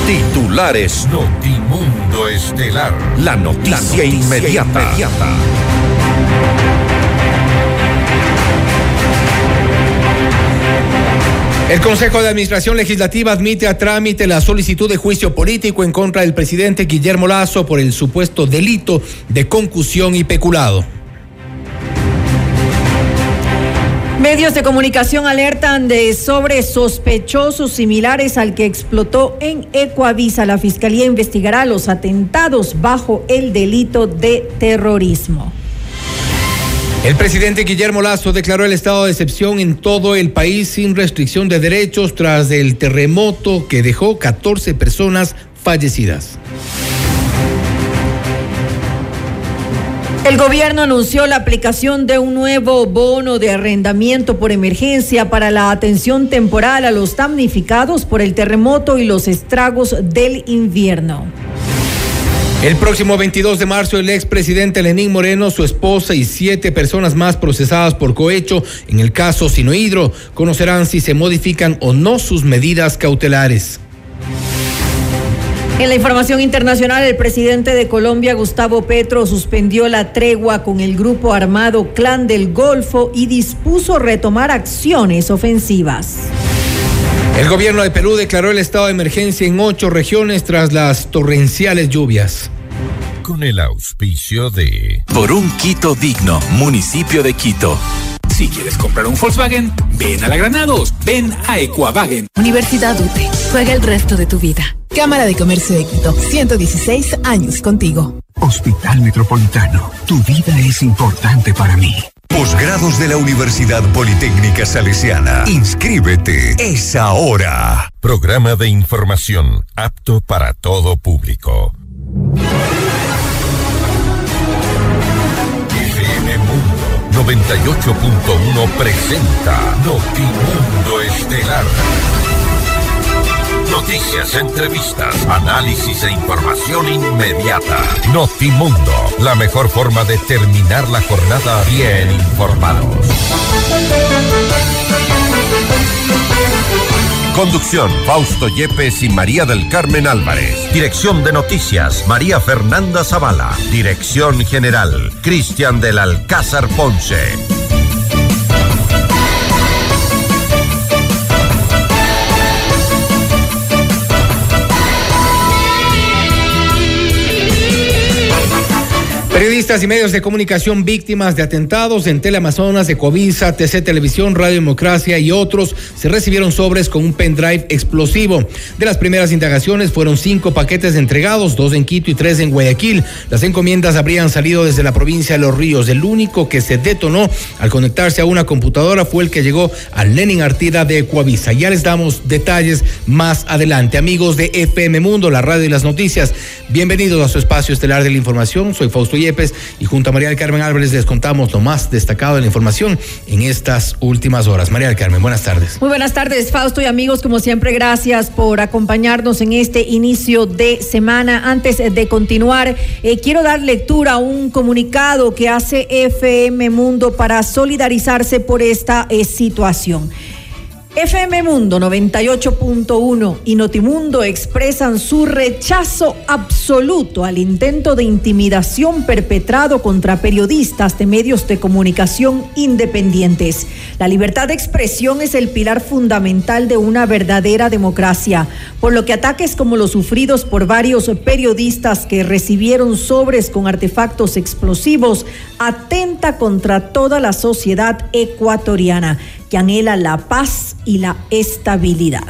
Titulares. Notimundo Estelar. La noticia inmediata. El Consejo de Administración Legislativa admite a trámite la solicitud de juicio político en contra del presidente Guillermo Lasso por el supuesto delito de concusión y peculado. Medios de comunicación alertan sobre sospechosos similares al que explotó en Ecuavisa. La Fiscalía investigará los atentados bajo el delito de terrorismo. El presidente Guillermo Lasso declaró el estado de excepción en todo el país sin restricción de derechos tras el terremoto que dejó 14 personas fallecidas. El gobierno anunció la aplicación de un nuevo bono de arrendamiento por emergencia para la atención temporal a los damnificados por el terremoto y los estragos del invierno. El próximo 22 de marzo, el expresidente Lenín Moreno, su esposa y 7 personas más procesadas por cohecho en el caso Sinohidro conocerán si se modifican o no sus medidas cautelares. En la información internacional, el presidente de Colombia, Gustavo Petro, suspendió la tregua con el grupo armado Clan del Golfo y dispuso retomar acciones ofensivas. El gobierno de Perú declaró el estado de emergencia en 8 regiones tras las torrenciales lluvias. Con el auspicio de... Por un Quito digno, municipio de Quito. Si quieres comprar un Volkswagen, ven a la Granados, ven a Ecuavagen. Universidad UTE, juega el resto de tu vida. Cámara de Comercio de Quito, 116 años contigo. Hospital Metropolitano, tu vida es importante para mí. Posgrados de la Universidad Politécnica Salesiana. Inscríbete, es ahora. Programa de información apto para todo público. FM Mundo 98.1 presenta Notimundo Estelar. Noticias, entrevistas, análisis e información inmediata. Notimundo, la mejor forma de terminar la jornada bien informados. Conducción, Fausto Yepes y María del Carmen Álvarez. Dirección de Noticias, María Fernanda Zavala. Dirección General, Cristian del Alcázar Ponce. Periodistas y medios de comunicación víctimas de atentados en Teleamazonas, Ecuavisa, TC Televisión, Radio Democracia y otros se recibieron sobres con un pendrive explosivo. De las primeras indagaciones fueron 5 paquetes entregados, 2 en Quito y 3 en Guayaquil. Las encomiendas habrían salido desde la provincia de Los Ríos. El único que se detonó al conectarse a una computadora fue el que llegó al Lenin Artida de Ecuavisa. Ya les damos detalles más adelante. Amigos de FM Mundo, la radio y las noticias, bienvenidos a su espacio estelar de la información. Soy Fausto Yepes y junto a María del Carmen Álvarez les contamos lo más destacado de la información en estas últimas horas. María del Carmen, buenas tardes. Muy buenas tardes, Fausto y amigos, como siempre, gracias por acompañarnos en este inicio de semana. Antes de continuar, quiero dar lectura a un comunicado que hace FM Mundo para solidarizarse por esta situación. FM Mundo 98.1 y Notimundo expresan su rechazo absoluto al intento de intimidación perpetrado contra periodistas de medios de comunicación independientes. La libertad de expresión es el pilar fundamental de una verdadera democracia, por lo que ataques como los sufridos por varios periodistas que recibieron sobres con artefactos explosivos atenta contra toda la sociedad ecuatoriana, que anhela la paz y la estabilidad.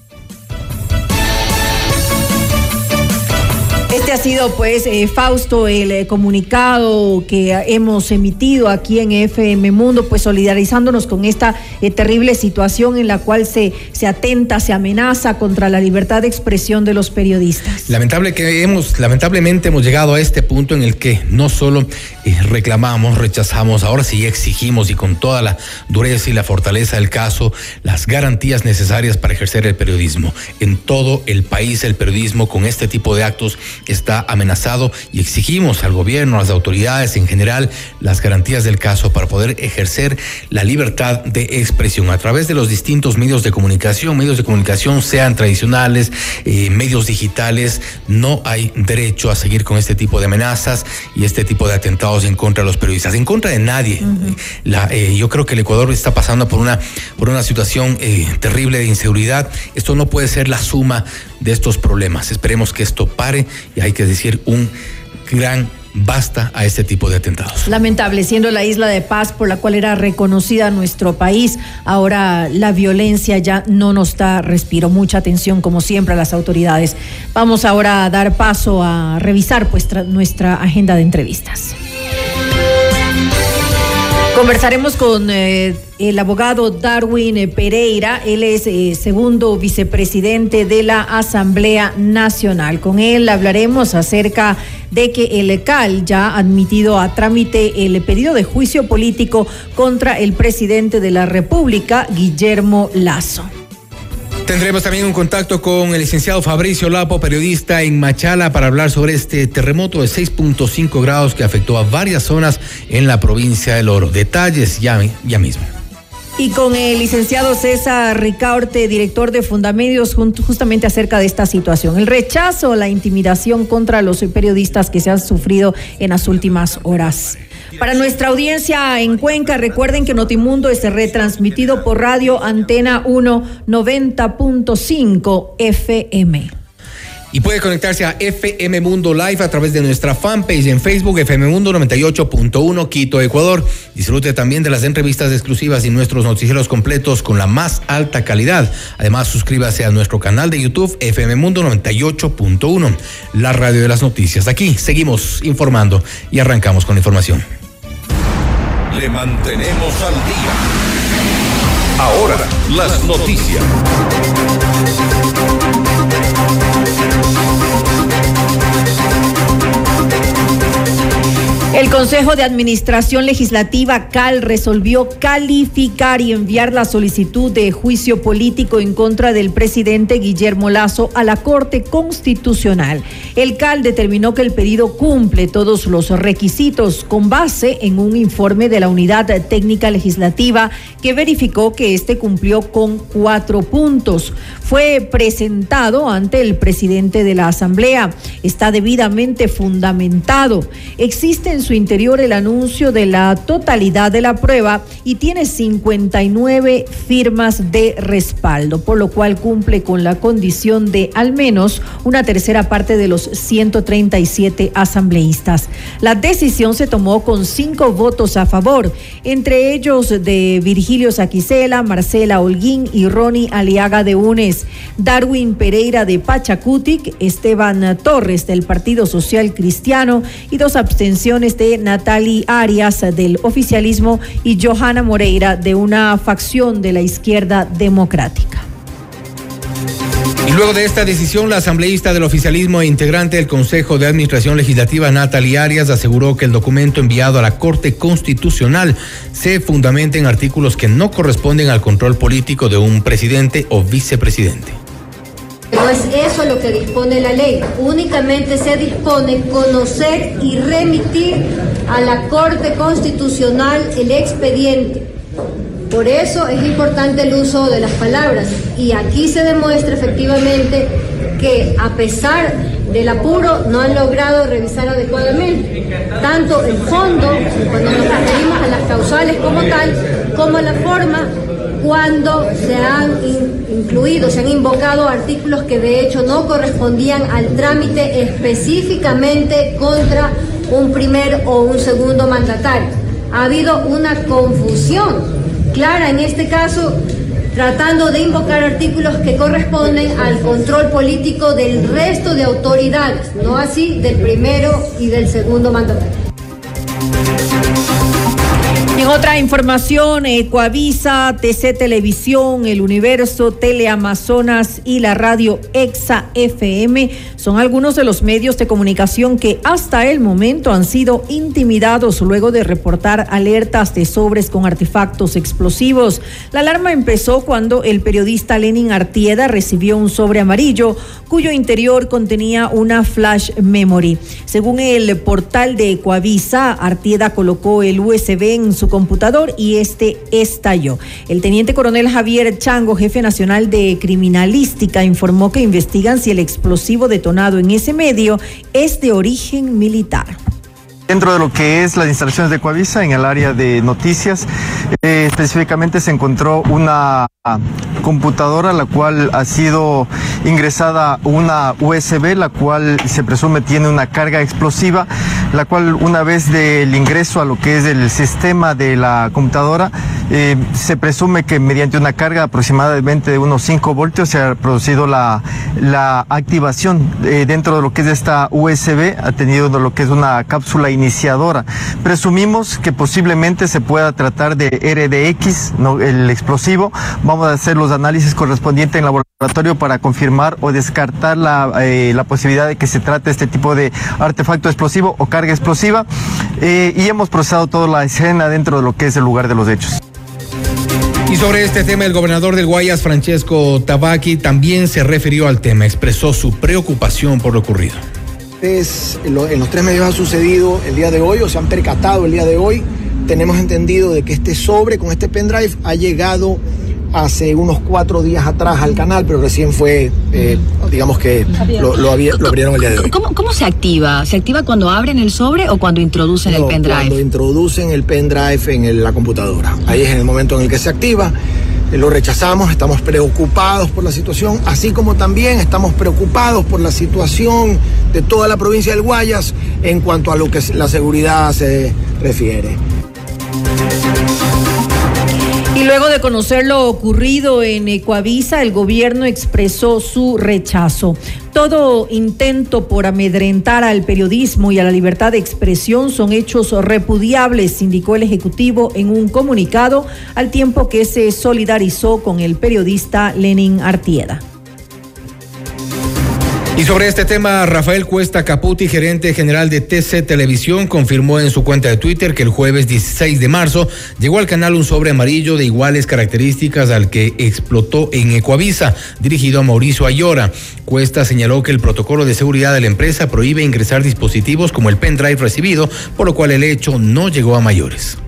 Este ha sido, Fausto, el comunicado que hemos emitido aquí en FM Mundo, solidarizándonos con esta terrible situación en la cual se atenta, se amenaza contra la libertad de expresión de los periodistas. Lamentablemente hemos llegado a este punto en el que no solo reclamamos, rechazamos, ahora sí exigimos, y con toda la dureza y la fortaleza del caso, las garantías necesarias para ejercer el periodismo. En todo el país el periodismo con este tipo de actos está está amenazado y exigimos al gobierno, a las autoridades en general, las garantías del caso para poder ejercer la libertad de expresión a través de los distintos medios de comunicación sean tradicionales, medios digitales. No hay derecho a seguir con este tipo de amenazas y este tipo de atentados en contra de los periodistas, en contra de nadie. Yo creo que el Ecuador está pasando por una situación terrible de inseguridad. Esto no puede ser la suma de estos problemas. Esperemos que esto pare y hay que decir un gran basta a este tipo de atentados. Lamentable, siendo la isla de paz por la cual era reconocida nuestro país, ahora la violencia ya no nos da respiro. Mucha atención, como siempre, a las autoridades. Vamos ahora a dar paso a revisar nuestra agenda de entrevistas. Conversaremos con el abogado Darwin Pereira. Él es segundo vicepresidente de la Asamblea Nacional. Con él hablaremos acerca de que el CAL ya ha admitido a trámite el pedido de juicio político contra el presidente de la República, Guillermo Lasso. Tendremos también un contacto con el licenciado Fabricio Lapo, periodista en Machala, para hablar sobre este terremoto de 6.5 grados que afectó a varias zonas en la provincia del Oro. Detalles ya mismo. Y con el licenciado César Ricaurte, director de Fundamedios, justamente acerca de esta situación. El rechazo, la intimidación contra los periodistas que se han sufrido en las últimas horas. Para nuestra audiencia en Cuenca, recuerden que Notimundo es retransmitido por Radio Antena 1 90.5 FM. Y puede conectarse a FM Mundo Live a través de nuestra fanpage en Facebook, FM Mundo 98.1 Quito, Ecuador. Disfrute también de las entrevistas exclusivas y nuestros noticieros completos con la más alta calidad. Además, suscríbase a nuestro canal de YouTube, FM Mundo 98.1, la radio de las noticias. Aquí seguimos informando y arrancamos con la información. Le mantenemos al día. Ahora, las noticias. El Consejo de Administración Legislativa CAL resolvió calificar y enviar la solicitud de juicio político en contra del presidente Guillermo Lasso a la Corte Constitucional. El CAL determinó que el pedido cumple todos los requisitos con base en un informe de la Unidad Técnica Legislativa que verificó que este cumplió con 4 puntos. Fue presentado ante el presidente de la Asamblea. Está debidamente fundamentado. Existe en su interior el anuncio de la totalidad de la prueba y tiene 59 firmas de respaldo, por lo cual cumple con la condición de al menos una tercera parte de los 137 asambleístas. La decisión se tomó con 5 votos a favor, entre ellos de Virgilio Saquicela, Marcela Holguín y Ronnie Aliaga de UNES, Darwin Pereira de Pachacutic, Esteban Torres del Partido Social Cristiano y 2 abstenciones de Natalie Arias del oficialismo y Johanna Moreira de una facción de la izquierda democrática. Y luego de esta decisión, la asambleísta del oficialismo e integrante del Consejo de Administración Legislativa, Natalie Arias, aseguró que el documento enviado a la Corte Constitucional se fundamenta en artículos que no corresponden al control político de un presidente o vicepresidente. No es eso lo que dispone la ley, únicamente se dispone conocer y remitir a la Corte Constitucional el expediente. Por eso es importante el uso de las palabras y aquí se demuestra efectivamente que a pesar del apuro no han logrado revisar adecuadamente tanto el fondo, cuando nos referimos a las causales como tal, como la forma cuando se han incluido, se han invocado artículos que de hecho no correspondían al trámite específicamente contra un primer o un segundo mandatario. Ha habido una confusión clara en este caso, tratando de invocar artículos que corresponden al control político del resto de autoridades, no así del primero y del segundo mandatario. En En otra información, Ecuavisa, TC Televisión, El Universo, Teleamazonas y la radio Exa FM son algunos de los medios de comunicación que hasta el momento han sido intimidados luego de reportar alertas de sobres con artefactos explosivos. La alarma empezó cuando el periodista Lenin Artieda recibió un sobre amarillo cuyo interior contenía una flash memory. Según el portal de Ecuavisa, Artieda colocó el USB en su computador y este estalló. El teniente coronel Javier Chango, jefe nacional de criminalística, informó que investigan si el explosivo detonado en ese medio es de origen militar. Dentro de lo que es las instalaciones de Ecuavisa, en el área de noticias, específicamente se encontró una computadora la cual ha sido ingresada una USB, la cual se presume tiene una carga explosiva, la cual una vez del ingreso a lo que es el sistema de la computadora, se presume que mediante una carga aproximadamente de unos 5 voltios se ha producido la activación dentro de lo que es esta USB, ha tenido lo que es una cápsula iniciadora. Presumimos que posiblemente se pueda tratar de RDX, ¿no?, el explosivo. Vamos a hacer los análisis correspondientes en laboratorio para confirmar o descartar la posibilidad de que se trate este tipo de artefacto explosivo o carga explosiva, y hemos procesado toda la escena dentro de lo que es el lugar de los hechos. Y sobre este tema, el gobernador del Guayas, Francesco Tabaqui, también se refirió al tema, expresó su preocupación por lo ocurrido. En los 3 medios ha sucedido el día de hoy, o se han percatado el día de hoy. Tenemos entendido de que este sobre con este pendrive ha llegado hace unos 4 días atrás al canal, pero recién fue, digamos que lo abrieron el día de hoy. ¿Cómo se activa? ¿Se activa cuando abren el sobre o cuando introducen el pendrive? Cuando introducen el pendrive en la computadora. Ahí es en el momento en el que se activa. Lo rechazamos, estamos preocupados por la situación, así como también estamos preocupados por la situación de toda la provincia del Guayas en cuanto a lo que la seguridad se refiere. Y luego de conocer lo ocurrido en Ecuavisa, el gobierno expresó su rechazo. Todo intento por amedrentar al periodismo y a la libertad de expresión son hechos repudiables, indicó el Ejecutivo en un comunicado, al tiempo que se solidarizó con el periodista Lenin Artieda. Y sobre este tema, Rafael Cuesta Caputi, gerente general de TC Televisión, confirmó en su cuenta de Twitter que el jueves 16 de marzo llegó al canal un sobre amarillo de iguales características al que explotó en Ecuavisa, dirigido a Mauricio Ayora. Cuesta señaló que el protocolo de seguridad de la empresa prohíbe ingresar dispositivos como el pendrive recibido, por lo cual el hecho no llegó a mayores.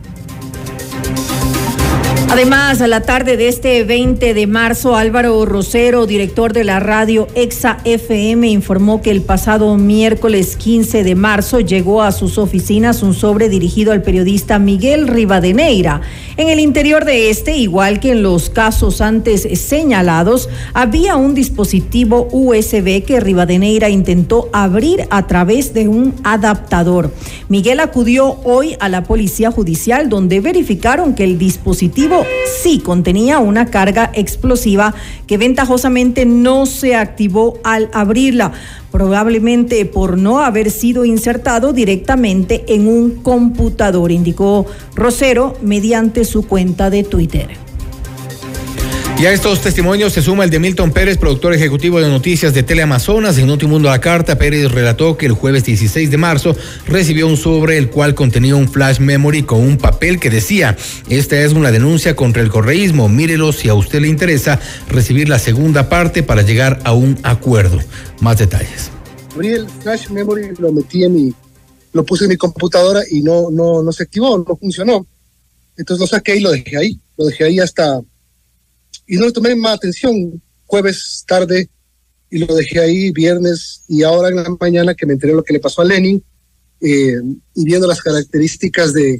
Además, a la tarde de este 20 de marzo, Álvaro Rosero, director de la radio Exa FM, informó que el pasado miércoles 15 de marzo llegó a sus oficinas un sobre dirigido al periodista Miguel Rivadeneira. En el interior de este, igual que en los casos antes señalados, había un dispositivo USB que Rivadeneira intentó abrir a través de un adaptador. Miguel acudió hoy a la Policía Judicial, donde verificaron que el dispositivo sí contenía una carga explosiva que ventajosamente no se activó al abrirla, probablemente por no haber sido insertado directamente en un computador, indicó Rosero mediante su cuenta de Twitter. Y a estos testimonios se suma el de Milton Pérez, productor ejecutivo de noticias de Teleamazonas. En Notimundo a la Carta, Pérez relató que el jueves 16 de marzo recibió un sobre el cual contenía un flash memory con un papel que decía: esta es una denuncia contra el correísmo, mírelo si a usted le interesa recibir la segunda parte para llegar a un acuerdo. Más detalles. Abrí el flash memory, lo metí lo puse en mi computadora y no se activó, no funcionó. Entonces lo saqué y lo dejé ahí hasta... Y no le tomé más atención jueves tarde y lo dejé ahí viernes, y ahora en la mañana que me enteré lo que le pasó a Lenin, y viendo las características del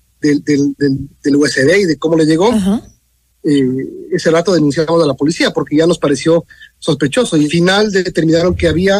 USB y de cómo le llegó, ese rato denunciamos a la policía porque ya nos pareció sospechoso, y al final determinaron que había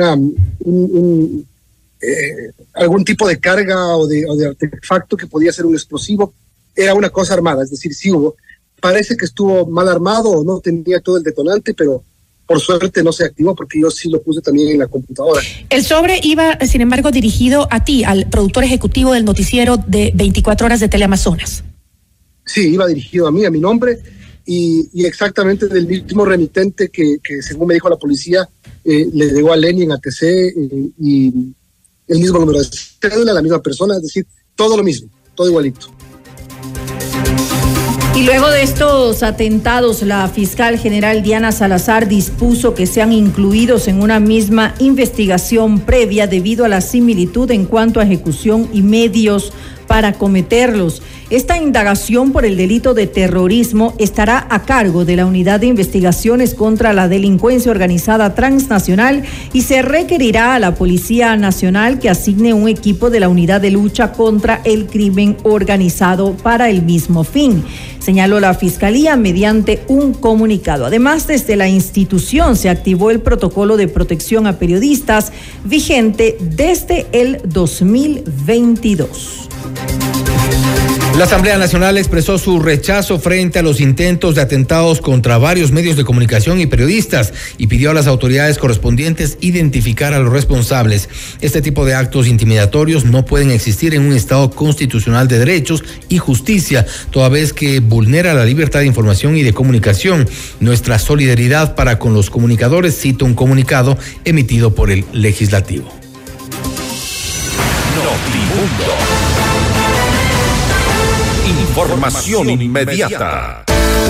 algún tipo de carga o de artefacto que podía ser un explosivo. Era una cosa armada, es decir, sí hubo. Parece que estuvo mal armado o no tenía todo el detonante, pero por suerte no se activó porque yo sí lo puse también en la computadora. El sobre iba, sin embargo, dirigido a ti, al productor ejecutivo del noticiero de 24 horas de Teleamazonas. Sí, iba dirigido a mí, a mi nombre, y exactamente del mismo remitente que según me dijo la policía, le llegó a Lenny en ATC y el mismo número de cédula, la misma persona, es decir, todo lo mismo, todo igualito. Y luego de estos atentados, la fiscal general Diana Salazar dispuso que sean incluidos en una misma investigación previa debido a la similitud en cuanto a ejecución y medios para cometerlos. Esta indagación por el delito de terrorismo estará a cargo de la Unidad de Investigaciones contra la Delincuencia Organizada Transnacional y se requerirá a la Policía Nacional que asigne un equipo de la Unidad de Lucha contra el Crimen Organizado para el mismo fin, señaló la Fiscalía mediante un comunicado. Además, desde la institución se activó el protocolo de protección a periodistas vigente desde el 2022. La Asamblea Nacional expresó su rechazo frente a los intentos de atentados contra varios medios de comunicación y periodistas y pidió a las autoridades correspondientes identificar a los responsables. Este tipo de actos intimidatorios no pueden existir en un Estado constitucional de derechos y justicia, toda vez que vulnera la libertad de información y de comunicación. Nuestra solidaridad para con los comunicadores, cita un comunicado emitido por el Legislativo. Notimundo. Información inmediata.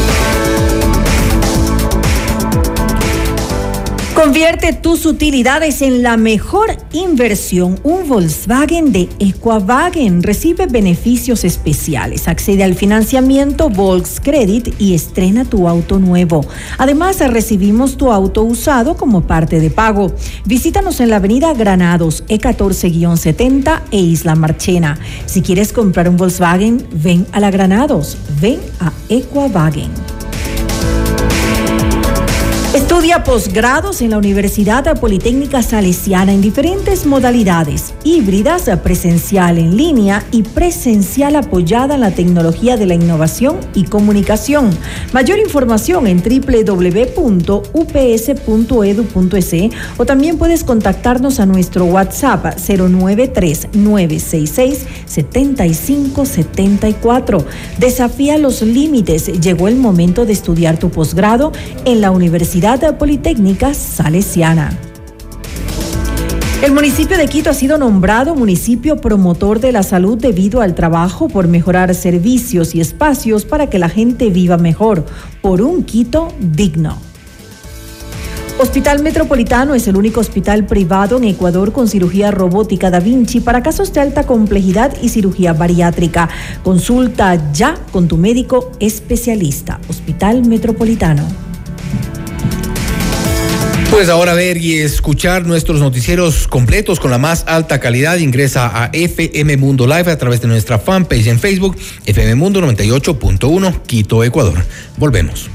Convierte tus utilidades en la mejor inversión. Un Volkswagen de Equavagen recibe beneficios especiales. Accede al financiamiento Volkscredit y estrena tu auto nuevo. Además, recibimos tu auto usado como parte de pago. Visítanos en la avenida Granados, E14-70 e Isla Marchena. Si quieres comprar un Volkswagen, ven a la Granados. Ven a Equavagen. Estudia posgrados en la Universidad Politécnica Salesiana en diferentes modalidades, híbridas, presencial en línea y presencial apoyada en la tecnología de la innovación y comunicación. Mayor información en www.ups.edu.es o también puedes contactarnos a nuestro WhatsApp 093-966-7574. Desafía los límites. Llegó el momento de estudiar tu posgrado en la Universidad Politécnica Salesiana. El municipio de Quito ha sido nombrado municipio promotor de la salud debido al trabajo por mejorar servicios y espacios para que la gente viva mejor, por un Quito digno. Hospital Metropolitano es el único hospital privado en Ecuador con cirugía robótica Da Vinci para casos de alta complejidad y cirugía bariátrica. Consulta ya con tu médico especialista. Hospital Metropolitano. Puedes ahora ver y escuchar nuestros noticieros completos con la más alta calidad. Ingresa a FM Mundo Live a través de nuestra fanpage en Facebook, FM Mundo 98.1, Quito, Ecuador. Volvemos.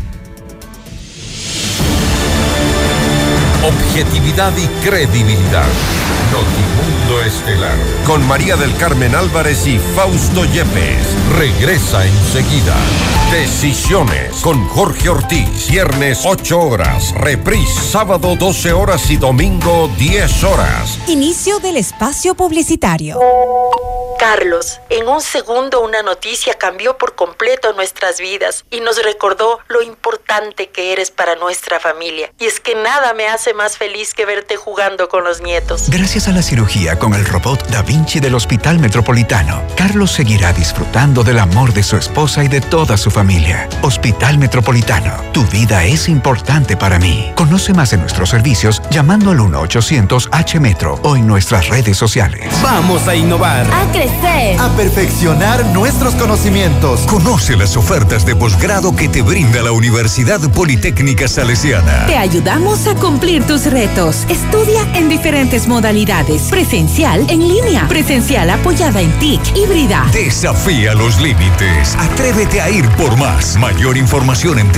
Objetividad y credibilidad. Notimundo Estelar. Con María del Carmen Álvarez y Fausto Yepes. Regresa enseguida. Decisiones con Jorge Ortiz. Viernes 8 horas. Reprise sábado 12 horas y domingo 10 horas. Inicio del espacio publicitario. Carlos, en un segundo una noticia cambió por completo nuestras vidas y nos recordó lo importante que eres para nuestra familia. Y es que nada me hace más feliz que verte jugando con los nietos. Gracias a la cirugía con el robot Da Vinci del Hospital Metropolitano, Carlos seguirá disfrutando del amor de su esposa y de toda su familia. Hospital Metropolitano, tu vida es importante para mí. Conoce más de nuestros servicios llamando al 1-800-H-METRO o en nuestras redes sociales. Vamos a innovar, a crecer, a perfeccionar nuestros conocimientos. Conoce las ofertas de posgrado que te brinda la Universidad Politécnica Salesiana. Te ayudamos a cumplir tus retos. Estudia en diferentes modalidades. Presencial, en línea. Presencial apoyada en TIC, híbrida. Desafía los límites. Atrévete a ir por más. Mayor información en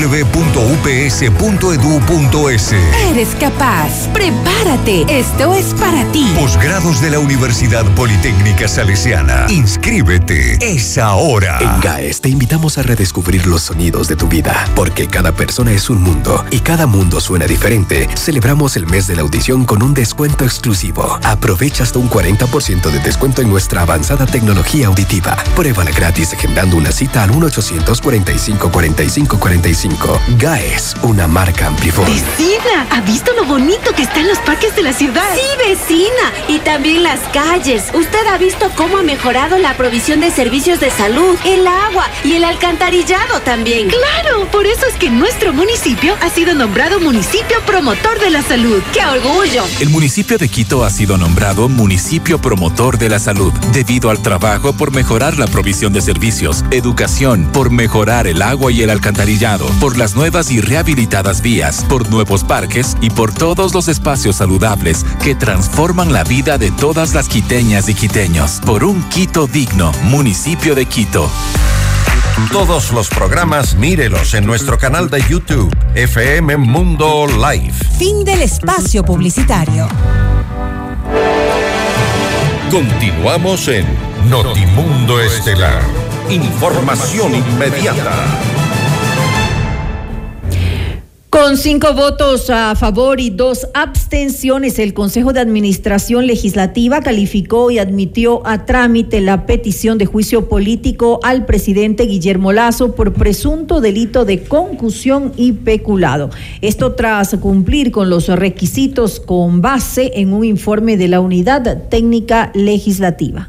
www.ups.edu.es. Eres capaz. Prepárate. Esto es para ti. Posgrados de la Universidad Politécnica Salesiana. Inscríbete. Es ahora. En GAES te invitamos a redescubrir los sonidos de tu vida, porque cada persona es un mundo y cada mundo suena diferente. Celebramos el mes de la audición con un descuento exclusivo. Aprovecha hasta un 40% de descuento en nuestra avanzada tecnología auditiva. Pruébala gratis agendando una cita al 1-800-45-45-45. GAES, una marca Amplifon. Vecina, ¿ha visto lo bonito que están los parques de la ciudad? Sí, vecina, y también las calles. ¿Usted ha visto cómo ha mejorado la provisión de servicios de salud, el agua y el alcantarillado también? ¡Claro! Por eso es que nuestro municipio ha sido nombrado Municipio Promotor de la Salud. ¡Qué orgullo! El municipio de Quito ha sido nombrado Municipio Promotor de la Salud debido al trabajo por mejorar la provisión de servicios, educación, por mejorar el agua y el alcantarillado, por las nuevas y rehabilitadas vías, por nuevos parques y por todos los espacios saludables que transforman la vida de todas las quiteñas y quiteños. Por un Quito digno, Municipio de Quito. Todos los programas mírelos en nuestro canal de YouTube, FM Mundo Live. Fin del espacio publicitario. Continuamos en Notimundo Estelar. Información inmediata. Con 5 votos a favor y 2 abstenciones, el Consejo de Administración Legislativa calificó y admitió a trámite la petición de juicio político al presidente Guillermo Lasso por presunto delito de concusión y peculado. Esto tras cumplir con los requisitos con base en un informe de la Unidad Técnica Legislativa.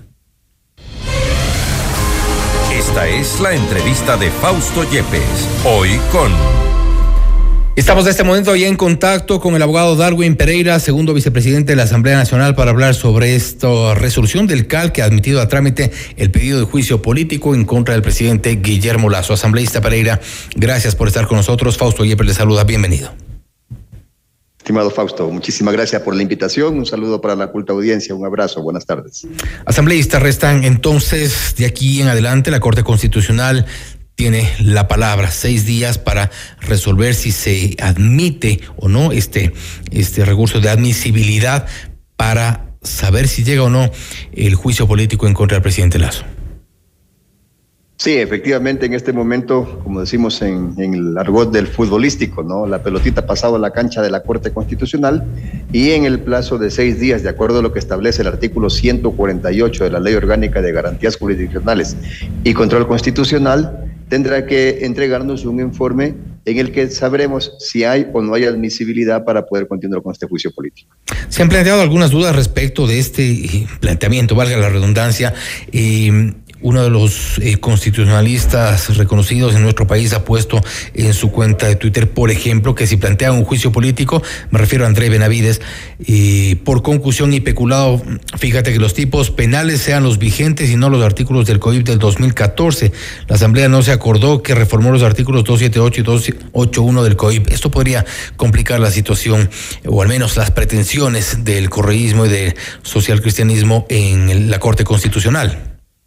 Esta es la entrevista de Fausto Yepes, hoy con... Estamos en este momento ya en contacto con el abogado Darwin Pereira, segundo vicepresidente de la Asamblea Nacional, para hablar sobre esta resolución del CAL que ha admitido a trámite el pedido de juicio político en contra del presidente Guillermo Lasso. Asambleísta Pereira, gracias por estar con nosotros. Fausto Yepes le saluda, bienvenido. Estimado Fausto, muchísimas gracias por la invitación. Un saludo para la culta audiencia, un abrazo, buenas tardes. Asambleísta, restan entonces de aquí en adelante la Corte Constitucional tiene la palabra, 6 días para resolver si se admite o no este recurso de admisibilidad para saber si llega o no el juicio político en contra del presidente Lasso. Sí, efectivamente, en este momento, como decimos en el argot del futbolístico, ¿no? La pelotita ha pasado a la cancha de la Corte Constitucional y en el plazo de 6 días, de acuerdo a lo que establece el artículo 148 de la Ley Orgánica de Garantías Jurisdiccionales y Control Constitucional, tendrá que entregarnos un informe en el que sabremos si hay o no hay admisibilidad para poder continuar con este juicio político. Se han planteado algunas dudas respecto de este planteamiento, valga la redundancia. Uno de los constitucionalistas reconocidos en nuestro país ha puesto en su cuenta de Twitter, por ejemplo, que si plantean un juicio político, me refiero a André Benavides, por concusión y peculado, fíjate que los tipos penales sean los vigentes y no los artículos del COIP del 2014. La Asamblea no se acordó que reformó los artículos 278 y 281 del COIP. Esto podría complicar la situación, o al menos las pretensiones del correísmo y del socialcristianismo en la Corte Constitucional.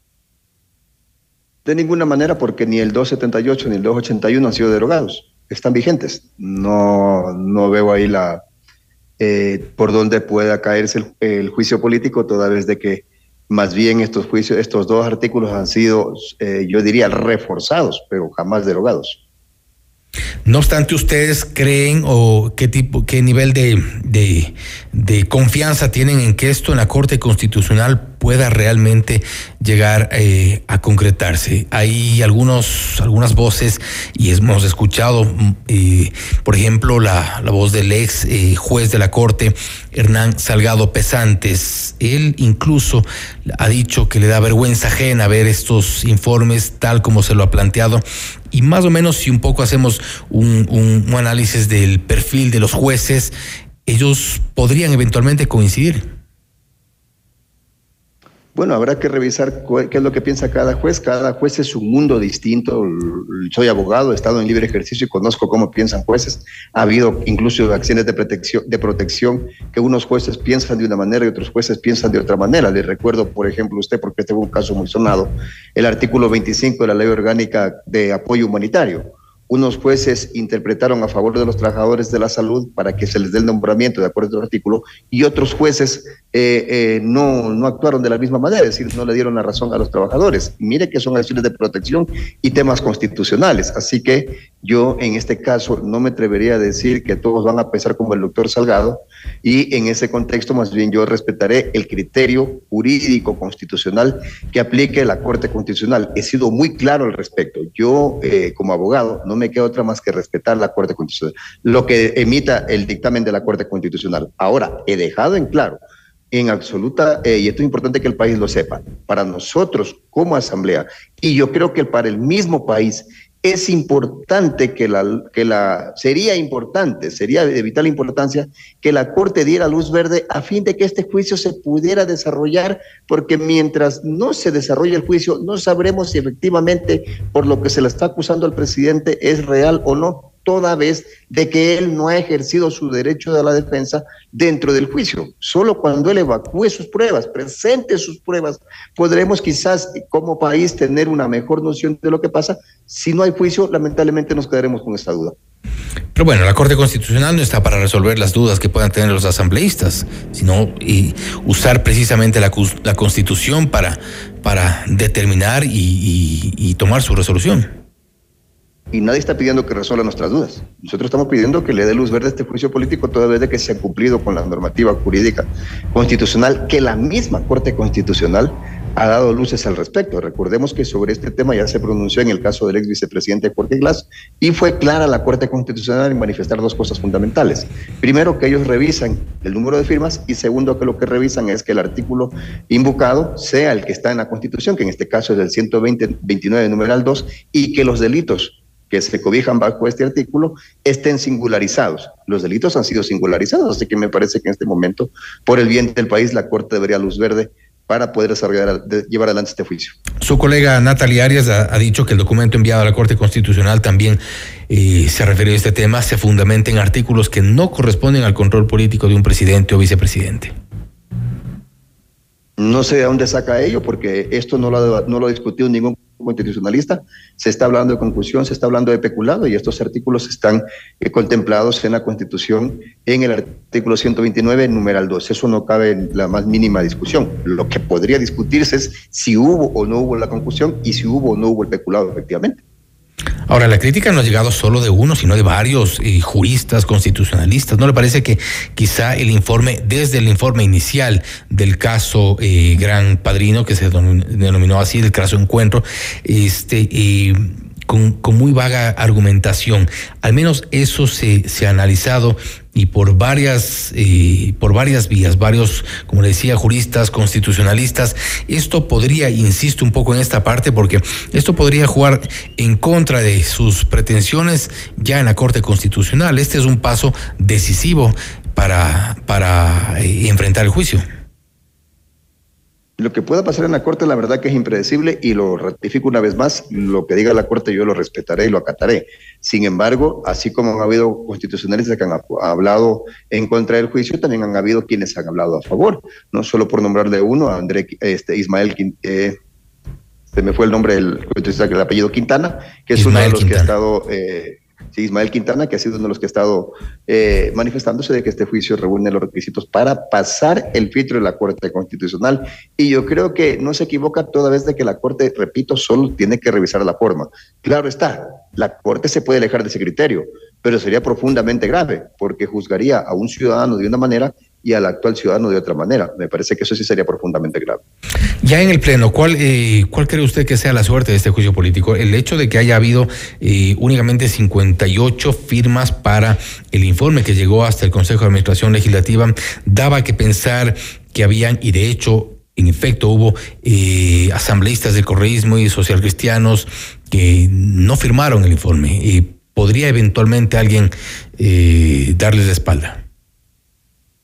De ninguna manera, porque ni el 278 ni el 281 han sido derogados, están vigentes. No veo ahí por dónde pueda caerse el juicio político, toda vez de que más bien estos 2 artículos han sido, yo diría, reforzados, pero jamás derogados. No obstante, ¿ustedes creen o qué nivel de confianza tienen en que esto en la Corte Constitucional pueda realmente llegar a concretarse? Hay algunas voces y hemos escuchado, por ejemplo, la voz del ex juez de la Corte, Hernán Salgado Pesantes. Él incluso ha dicho que le da vergüenza ajena ver estos informes tal como se lo ha planteado. Y más o menos, si un poco hacemos un análisis del perfil de los jueces, ellos podrían eventualmente coincidir. Bueno, habrá que revisar qué es lo que piensa cada juez. Cada juez es un mundo distinto. Soy abogado, he estado en libre ejercicio y conozco cómo piensan jueces. Ha habido incluso acciones de protección que unos jueces piensan de una manera y otros jueces piensan de otra manera. Le recuerdo, por ejemplo, usted, porque tengo un caso muy sonado, el artículo 25 de la Ley Orgánica de Apoyo Humanitario. Unos jueces interpretaron a favor de los trabajadores de la salud para que se les dé el nombramiento de acuerdo al artículo, y otros jueces no actuaron de la misma manera, es decir, no le dieron la razón a los trabajadores. Mire que son acciones de protección y temas constitucionales, así que yo en este caso no me atrevería a decir que todos van a pensar como el doctor Salgado, y en ese contexto más bien yo respetaré el criterio jurídico constitucional que aplique la Corte Constitucional. He sido muy claro al respecto. Yo como abogado no me queda otra más que respetar la Corte Constitucional, lo que emita el dictamen de la Corte Constitucional. Ahora, he dejado en claro, en absoluta, y esto es importante que el país lo sepa, para nosotros como asamblea, y yo creo que para el mismo país, es importante sería de vital importancia que la Corte diera luz verde a fin de que este juicio se pudiera desarrollar, porque mientras no se desarrolle el juicio, no sabremos si efectivamente por lo que se le está acusando al presidente es real o no, toda vez de que él no ha ejercido su derecho de la defensa dentro del juicio. Solo cuando él evacúe sus pruebas, presente sus pruebas, podremos quizás como país tener una mejor noción de lo que pasa. Si no hay juicio, lamentablemente nos quedaremos con esta duda. Pero bueno, la Corte Constitucional no está para resolver las dudas que puedan tener los asambleístas, sino usar precisamente la Constitución para determinar y tomar su resolución. Y nadie está pidiendo que resuelva nuestras dudas. Nosotros estamos pidiendo que le dé luz verde a este juicio político toda vez de que se ha cumplido con la normativa jurídica constitucional, que la misma Corte Constitucional ha dado luces al respecto. Recordemos que sobre este tema ya se pronunció en el caso del ex vicepresidente Jorge Glass, y fue clara la Corte Constitucional en manifestar dos cosas fundamentales. Primero, que ellos revisan el número de firmas, y segundo, que lo que revisan es que el artículo invocado sea el que está en la Constitución, que en este caso es el 129, numeral 2, y que los delitos que se cobijan bajo este artículo estén singularizados. Los delitos han sido singularizados, así que me parece que en este momento, por el bien del país, la Corte debería luz verde para poder llevar adelante este juicio. Su colega Natalia Arias ha dicho que el documento enviado a la Corte Constitucional también se refiere a este tema, se fundamenta en artículos que no corresponden al control político de un presidente o vicepresidente. No sé de dónde saca ello, porque esto no lo ha discutido ningún constitucionalista. Se está hablando de concusión, se está hablando de peculado, y estos artículos están contemplados en la Constitución en el artículo 129, numeral 2. Eso no cabe en la más mínima discusión. Lo que podría discutirse es si hubo o no hubo la concusión y si hubo o no hubo el peculado, efectivamente. Ahora, la crítica no ha llegado solo de uno, sino de varios juristas constitucionalistas. ¿No le parece que quizá desde el informe inicial del caso Gran Padrino, que se denominó así, el caso Encuentro, con muy vaga argumentación, al menos eso se ha analizado, y por varias vías, varios, como le decía, juristas, constitucionalistas, esto podría, insisto un poco en esta parte, porque esto podría jugar en contra de sus pretensiones ya en la Corte Constitucional. Este es un paso decisivo para enfrentar el juicio. Lo que pueda pasar en la Corte, la verdad que es impredecible, y lo ratifico una vez más, lo que diga la Corte yo lo respetaré y lo acataré. Sin embargo, así como han habido constitucionalistas que han hablado en contra del juicio, también han habido quienes han hablado a favor. No solo por nombrarle uno, a Ismael, se me fue el nombre del apellido Quintana, que es uno de los que ha estado... Ismael Quintana, que ha sido uno de los que ha estado manifestándose de que este juicio reúne los requisitos para pasar el filtro de la Corte Constitucional, y yo creo que no se equivoca toda vez de que la Corte, repito, solo tiene que revisar la forma. Claro está, la Corte se puede alejar de ese criterio, pero sería profundamente grave, porque juzgaría a un ciudadano de una manera y al actual ciudadano de otra manera. Me parece que eso sí sería profundamente grave. Ya en el Pleno, ¿cuál cree usted que sea la suerte de este juicio político? El hecho de que haya habido únicamente 58 firmas para el informe que llegó hasta el Consejo de Administración Legislativa daba que pensar que habían, y de hecho, en efecto, hubo asambleístas del correísmo y socialcristianos que no firmaron el informe. ¿Podría eventualmente alguien darles la espalda?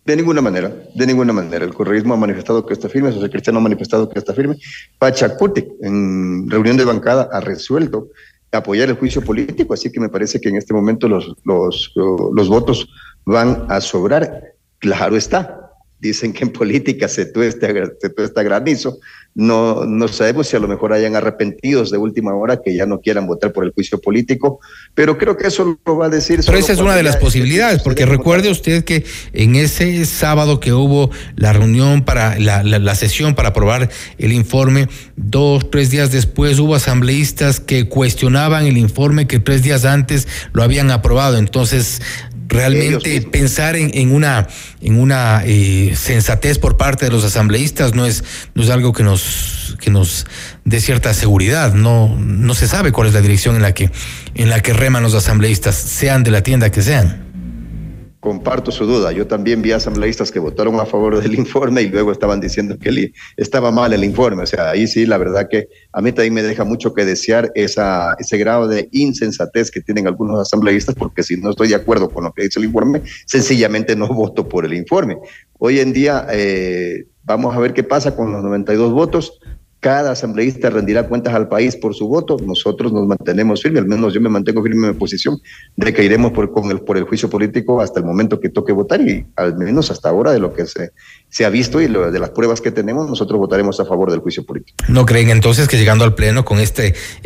De ninguna manera. El correísmo ha manifestado que está firme, Social Cristiano ha manifestado que está firme. Pachacuti, en reunión de bancada, ha resuelto apoyar el juicio político, así que me parece que en este momento los votos van a sobrar. Claro está. Dicen que en política se tuesta granizo. No sabemos si a lo mejor hayan arrepentidos de última hora que ya no quieran votar por el juicio político, pero creo que eso lo va a decir. Pero esa es una de las posibilidades, porque recuerde usted que en ese sábado que hubo la reunión para la sesión para aprobar el informe, 2-3 días después hubo asambleístas que cuestionaban el informe que 3 días antes lo habían aprobado. Entonces, realmente pensar en una sensatez por parte de los asambleístas no es algo que nos dé cierta seguridad. No se sabe cuál es la dirección en la que reman los asambleístas, sean de la tienda que sean. Comparto su duda. Yo también vi asambleístas que votaron a favor del informe y luego estaban diciendo que estaba mal el informe. O sea, ahí sí, la verdad que a mí también me deja mucho que desear ese grado de insensatez que tienen algunos asambleístas, porque si no estoy de acuerdo con lo que dice el informe, sencillamente no voto por el informe. Hoy en día, vamos a ver qué pasa con los 92 votos. Cada asambleísta rendirá cuentas al país por su voto. Nosotros nos mantenemos firmes, al menos yo me mantengo firme en mi posición de que iremos por el juicio político hasta el momento que toque votar, y al menos hasta ahora de lo que se ha visto y de las pruebas que tenemos, nosotros votaremos a favor del juicio político. ¿No creen entonces que llegando al pleno con esta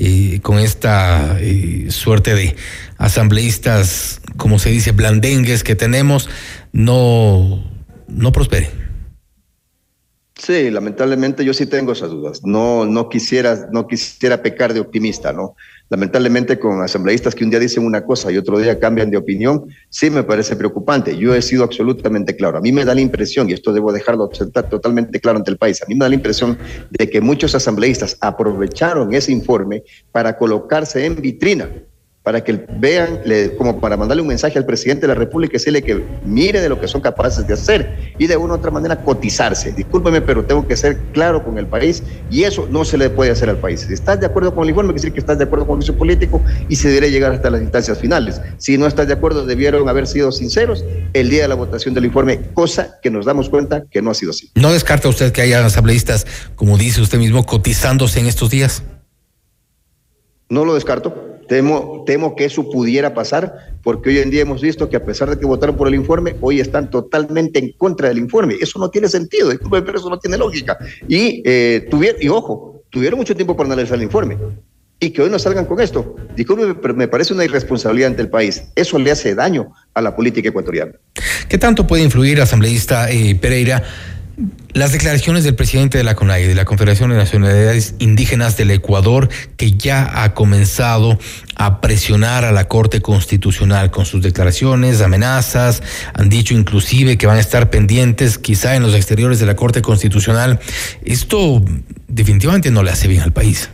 suerte de asambleístas, como se dice, blandengues que tenemos, no prospere? Sí, lamentablemente yo sí tengo esas dudas. No quisiera pecar de optimista, ¿no? Lamentablemente con asambleístas que un día dicen una cosa y otro día cambian de opinión, sí me parece preocupante. Yo he sido absolutamente claro. A mí me da la impresión, y esto debo dejarlo totalmente claro ante el país, a mí me da la impresión de que muchos asambleístas aprovecharon ese informe para colocarse en vitrina, para que vean, como para mandarle un mensaje al presidente de la República y decirle que mire de lo que son capaces de hacer y de una u otra manera cotizarse. Discúlpeme, pero tengo que ser claro con el país, y eso no se le puede hacer al país. Si estás de acuerdo con el informe, quiere decir que estás de acuerdo con el juicio político y se debería llegar hasta las instancias finales. Si no estás de acuerdo, debieron haber sido sinceros el día de la votación del informe, cosa que nos damos cuenta que no ha sido así. ¿No descarta usted que haya asambleístas, como dice usted mismo, cotizándose en estos días? No lo descarto. Temo que eso pudiera pasar, porque hoy en día hemos visto que a pesar de que votaron por el informe, hoy están totalmente en contra del informe. Eso no tiene sentido, pero eso no tiene lógica. Y tuvieron mucho tiempo para analizar el informe. Y que hoy no salgan con esto, discúlpeme, pero me parece una irresponsabilidad ante el país. Eso le hace daño a la política ecuatoriana. ¿Qué tanto puede influir, asambleísta Pereira, las declaraciones del presidente de la CONAIE, de la Confederación de Nacionalidades Indígenas del Ecuador, que ya ha comenzado a presionar a la Corte Constitucional con sus declaraciones, amenazas? Han dicho inclusive que van a estar pendientes quizá en los exteriores de la Corte Constitucional. Esto definitivamente no le hace bien al país.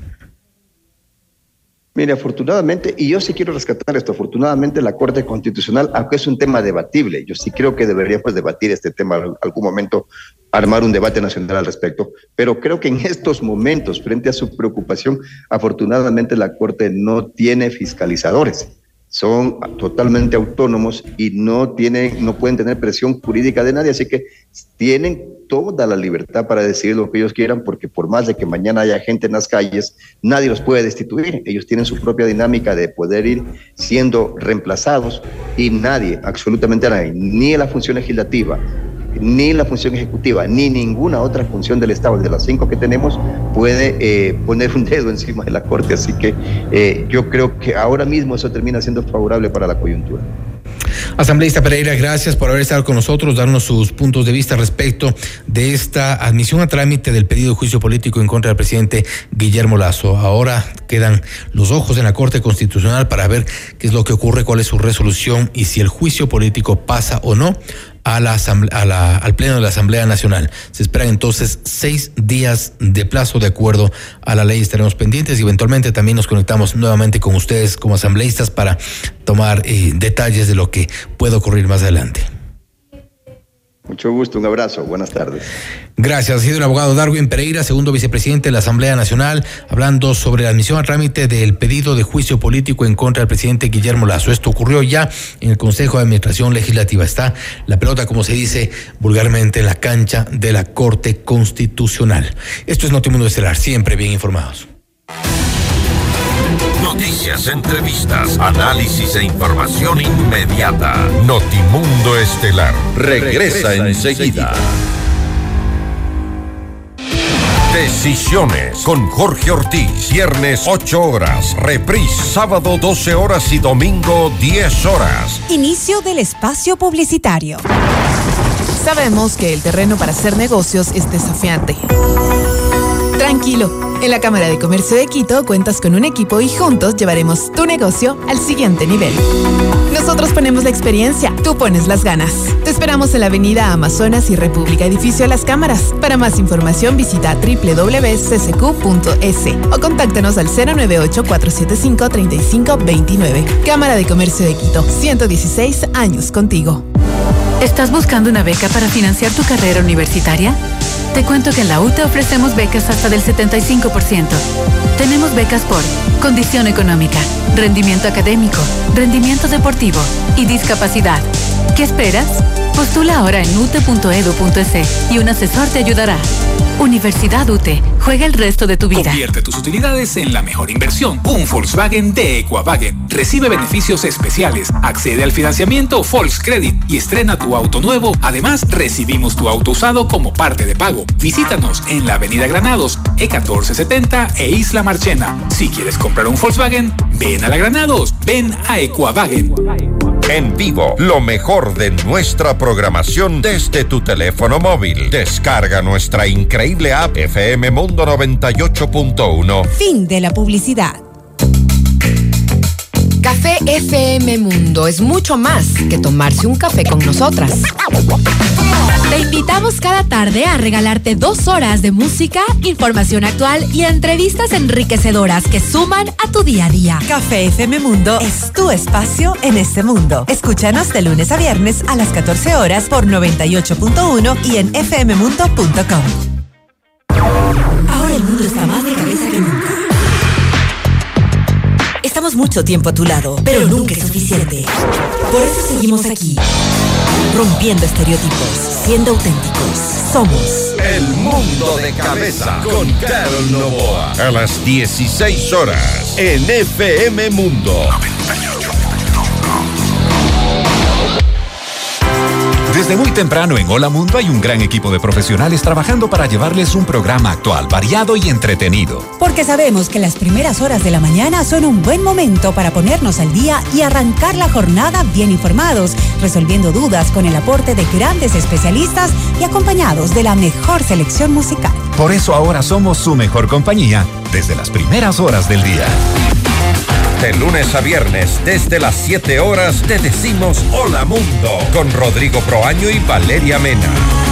Mire, afortunadamente, y yo sí quiero rescatar esto, afortunadamente la Corte Constitucional, aunque es un tema debatible, yo sí creo que deberíamos debatir este tema en algún momento, armar un debate nacional al respecto, pero creo que en estos momentos, frente a su preocupación, afortunadamente la Corte no tiene fiscalizadores. Son totalmente autónomos y no pueden tener presión jurídica de nadie, así que tienen toda la libertad para decidir lo que ellos quieran, porque por más de que mañana haya gente en las calles, nadie los puede destituir. Ellos tienen su propia dinámica de poder ir siendo reemplazados, y nadie, absolutamente nadie, ni en la función legislativa, ni la función ejecutiva, ni ninguna otra función del Estado, de las 5 que tenemos, puede poner un dedo encima de la Corte. Así que yo creo que ahora mismo eso termina siendo favorable para la coyuntura. Asambleísta Pereira, gracias por haber estado con nosotros, darnos sus puntos de vista respecto de esta admisión a trámite del pedido de juicio político en contra del presidente Guillermo Lasso. Ahora quedan los ojos en la Corte Constitucional para ver qué es lo que ocurre, cuál es su resolución y si el juicio político pasa o no al Pleno de la Asamblea Nacional. Se esperan entonces 6 días de plazo de acuerdo a la ley. Estaremos pendientes y eventualmente también nos conectamos nuevamente con ustedes como asambleístas para tomar detalles de lo que puede ocurrir más adelante. Mucho gusto, un abrazo, buenas tardes. Gracias. Ha sido el abogado Darwin Pereira, segundo vicepresidente de la Asamblea Nacional, hablando sobre la admisión a trámite del pedido de juicio político en contra del presidente Guillermo Lasso. Esto ocurrió ya en el Consejo de Administración Legislativa. Está la pelota, como se dice vulgarmente, en la cancha de la Corte Constitucional. Esto es Notimundo Estelar, siempre bien informados. Noticias, entrevistas, análisis e información inmediata. Notimundo Estelar regresa enseguida. Decisiones con Jorge Ortiz. Viernes 8 horas. Reprise sábado 12 horas y domingo 10 horas. Inicio del espacio publicitario. Sabemos que el terreno para hacer negocios es desafiante. Tranquilo, en la Cámara de Comercio de Quito cuentas con un equipo y juntos llevaremos tu negocio al siguiente nivel. Nosotros ponemos la experiencia, tú pones las ganas. Te esperamos en la Avenida Amazonas y República Edificio Las Cámaras. Para más información visita www.ccq.es o contáctanos al 098-475-3529. Cámara de Comercio de Quito, 116 años contigo. ¿Estás buscando una beca para financiar tu carrera universitaria? Te cuento que en la UTE ofrecemos becas hasta del 75%. Tenemos becas por condición económica, rendimiento académico, rendimiento deportivo y discapacidad. ¿Qué esperas? Postula ahora en ute.edu.es y un asesor te ayudará. Universidad UTE. Juega el resto de tu vida. Convierte tus utilidades en la mejor inversión. Un Volkswagen de Equavagen. Recibe beneficios especiales. Accede al financiamiento Volkscredit y estrena tu auto nuevo. Además, recibimos tu auto usado como parte de pago. Visítanos en la Avenida Granados, E1470 e Isla Marchena. Si quieres comprar un Volkswagen, ven a la Granados. Ven a Equavagen. En vivo, lo mejor de nuestra programación desde tu teléfono móvil. Descarga nuestra increíble app FM Mundo 98.1. Fin de la publicidad. Café FM Mundo es mucho más que tomarse un café con nosotras. Te invitamos cada tarde a regalarte 2 horas de música, información actual y entrevistas enriquecedoras que suman a tu día a día. Café FM Mundo es tu espacio en este mundo. Escúchanos de lunes a viernes a las 14 horas por 98.1 y en fmmundo.com. Ahora el mundo está más de cabeza que nunca. Estamos mucho tiempo a tu lado, pero nunca es suficiente. Por eso seguimos aquí, rompiendo estereotipos, siendo auténticos. Somos El Mundo de Cabeza con Carol Novoa. A las 16 horas en FM Mundo 98.1. Desde muy temprano en Hola Mundo hay un gran equipo de profesionales trabajando para llevarles un programa actual, variado y entretenido. Porque sabemos que las primeras horas de la mañana son un buen momento para ponernos al día y arrancar la jornada bien informados, resolviendo dudas con el aporte de grandes especialistas y acompañados de la mejor selección musical. Por eso ahora somos su mejor compañía desde las primeras horas del día. De lunes a viernes, desde las 7 horas, te decimos Hola Mundo con Rodrigo Proaño y Valeria Mena.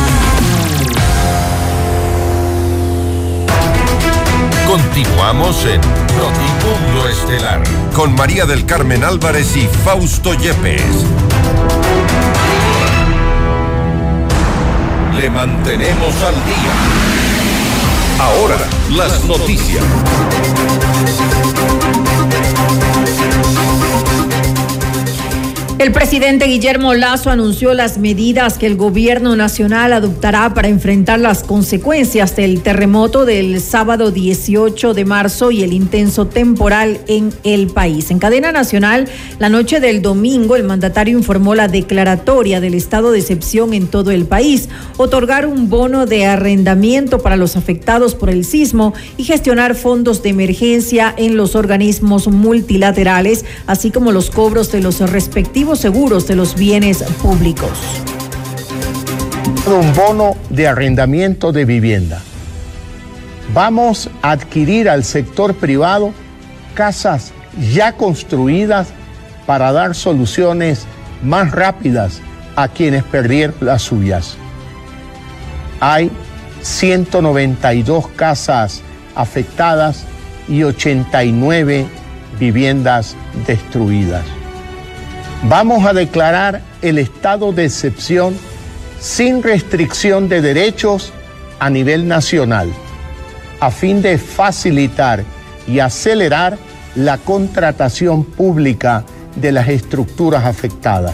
Continuamos en Notimundo Estelar con María del Carmen Álvarez y Fausto Yepes. Le mantenemos al día. Ahora, las noticias. El presidente Guillermo Lasso anunció las medidas que el gobierno nacional adoptará para enfrentar las consecuencias del terremoto del sábado 18 de marzo y el intenso temporal en el país. En cadena nacional, la noche del domingo, el mandatario informó la declaratoria del estado de excepción en todo el país, otorgar un bono de arrendamiento para los afectados por el sismo y gestionar fondos de emergencia en los organismos multilaterales, así como los cobros de los respectivos seguros de los bienes públicos. Un bono de arrendamiento de vivienda. Vamos a adquirir al sector privado casas ya construidas para dar soluciones más rápidas a quienes perdieron las suyas. Hay 192 casas afectadas y 89 viviendas destruidas. Vamos a declarar el estado de excepción sin restricción de derechos a nivel nacional, a fin de facilitar y acelerar la contratación pública de las estructuras afectadas.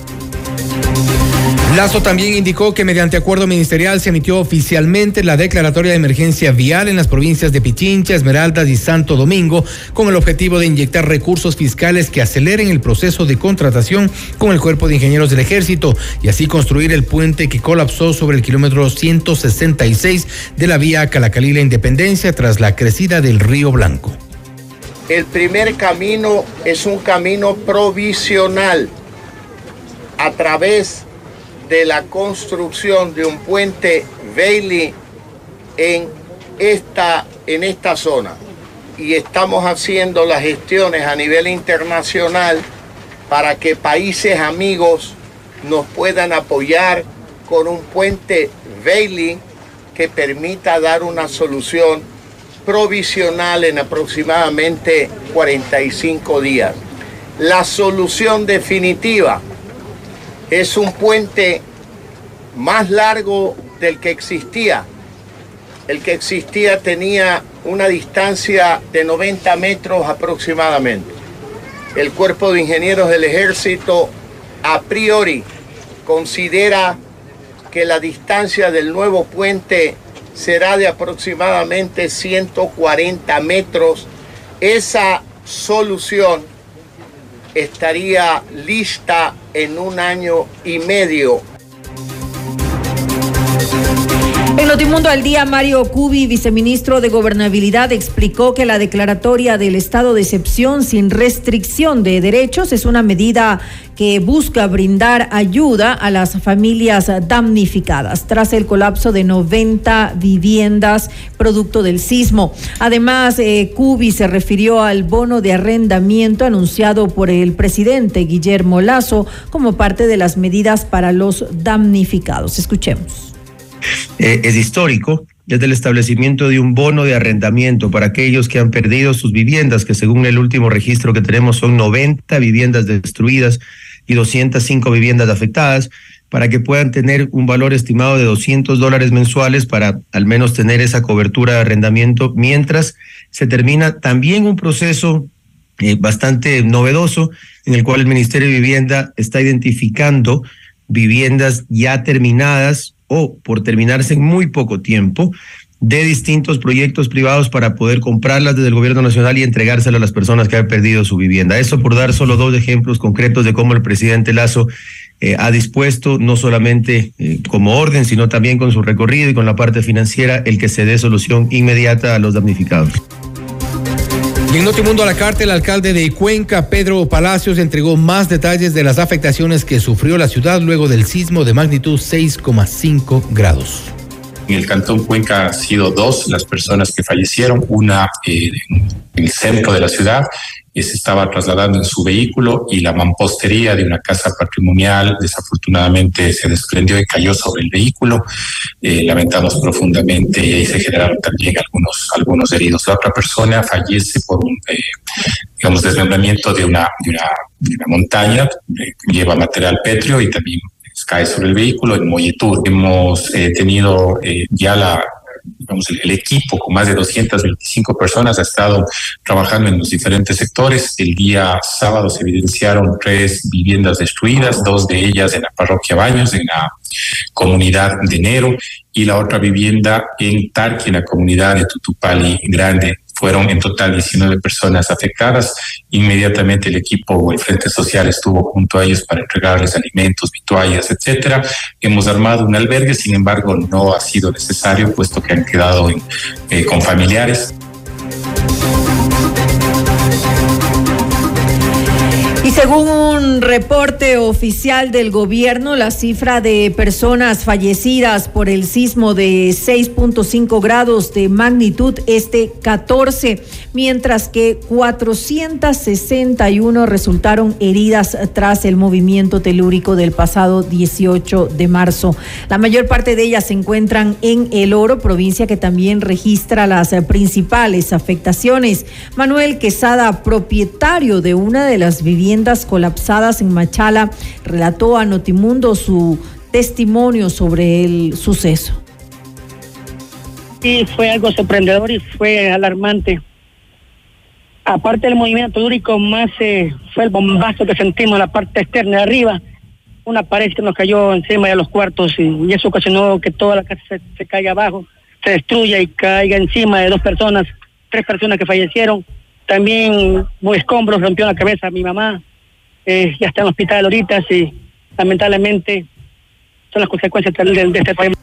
Lazo también indicó que mediante acuerdo ministerial se emitió oficialmente la declaratoria de emergencia vial en las provincias de Pichincha, Esmeraldas y Santo Domingo, con el objetivo de inyectar recursos fiscales que aceleren el proceso de contratación con el Cuerpo de Ingenieros del Ejército y así construir el puente que colapsó sobre el kilómetro 166 de la vía Calacalí-La Independencia tras la crecida del Río Blanco. El primer camino es un camino provisional a través de la construcción de un puente Bailey en esta zona. Y estamos haciendo las gestiones a nivel internacional para que países amigos nos puedan apoyar con un puente Bailey que permita dar una solución provisional en aproximadamente 45 días. La solución definitiva es un puente más largo del que existía. El que existía tenía una distancia de 90 metros aproximadamente. El Cuerpo de Ingenieros del Ejército a priori considera que la distancia del nuevo puente será de aproximadamente 140 metros. Esa solución estaría lista en 1 año y medio. En Notimundo al Día, Mario Cubi, viceministro de Gobernabilidad, explicó que la declaratoria del estado de excepción sin restricción de derechos es una medida que busca brindar ayuda a las familias damnificadas tras el colapso de 90 viviendas producto del sismo. Además, Cubi se refirió al bono de arrendamiento anunciado por el presidente Guillermo Lasso como parte de las medidas para los damnificados. Escuchemos. Es histórico, desde el establecimiento de un bono de arrendamiento para aquellos que han perdido sus viviendas, que según el último registro que tenemos son 90 viviendas destruidas y 205 viviendas afectadas, para que puedan tener un valor estimado de $200 mensuales para al menos tener esa cobertura de arrendamiento, mientras se termina también un proceso bastante novedoso en el cual el Ministerio de Vivienda está identificando viviendas ya terminadas o por terminarse en muy poco tiempo de distintos proyectos privados para poder comprarlas desde el gobierno nacional y entregárselas a las personas que han perdido su vivienda. Eso por dar solo 2 ejemplos concretos de cómo el presidente Lasso ha dispuesto, no solamente como orden, sino también con su recorrido y con la parte financiera, el que se dé solución inmediata a los damnificados. Y en Notimundo a la carta, el alcalde de Cuenca, Pedro Palacios, entregó más detalles de las afectaciones que sufrió la ciudad luego del sismo de magnitud 6,5 grados. En el Cantón Cuenca han sido 2 las personas que fallecieron, una en el centro de la ciudad, que se estaba trasladando en su vehículo, y la mampostería de una casa patrimonial desafortunadamente se desprendió y cayó sobre el vehículo. Lamentamos profundamente y ahí se generaron también algunos heridos. La otra persona fallece por un desmembramiento de una montaña, lleva material pétreo y también cae sobre el vehículo en Molletur. Hemos tenido ya el equipo con más de 225 personas ha estado trabajando en los diferentes sectores. El día sábado se evidenciaron 3 viviendas destruidas, 2 de ellas en la parroquia Baños, en la comunidad de Enero, y la otra vivienda en Tarqui, en la comunidad de Tutupali Grande. Fueron en total 19 personas afectadas. Inmediatamente el equipo o el Frente Social estuvo junto a ellos para entregarles alimentos, vituallas, etcétera. Hemos armado un albergue, sin embargo no ha sido necesario, puesto que han quedado con familiares. Y según un reporte oficial del gobierno, la cifra de personas fallecidas por el sismo de 6.5 grados de magnitud es de 14, mientras que 461 resultaron heridas tras el movimiento telúrico del pasado 18 de marzo. La mayor parte de ellas se encuentran en El Oro, provincia que también registra las principales afectaciones. Manuel Quesada, propietario de una de las viviendas colapsadas en Machala, relató a Notimundo su testimonio sobre el suceso. Sí, fue algo sorprendedor y fue alarmante. Aparte del movimiento telúrico, más fue el bombazo que sentimos en la parte externa de arriba. Una pared que nos cayó encima de los cuartos y eso ocasionó que toda la casa se caiga abajo, se destruya y caiga encima de 3 personas que fallecieron. También un escombro rompió la cabeza a mi mamá. Ya está en el hospital ahorita y lamentablemente son las consecuencias de este país.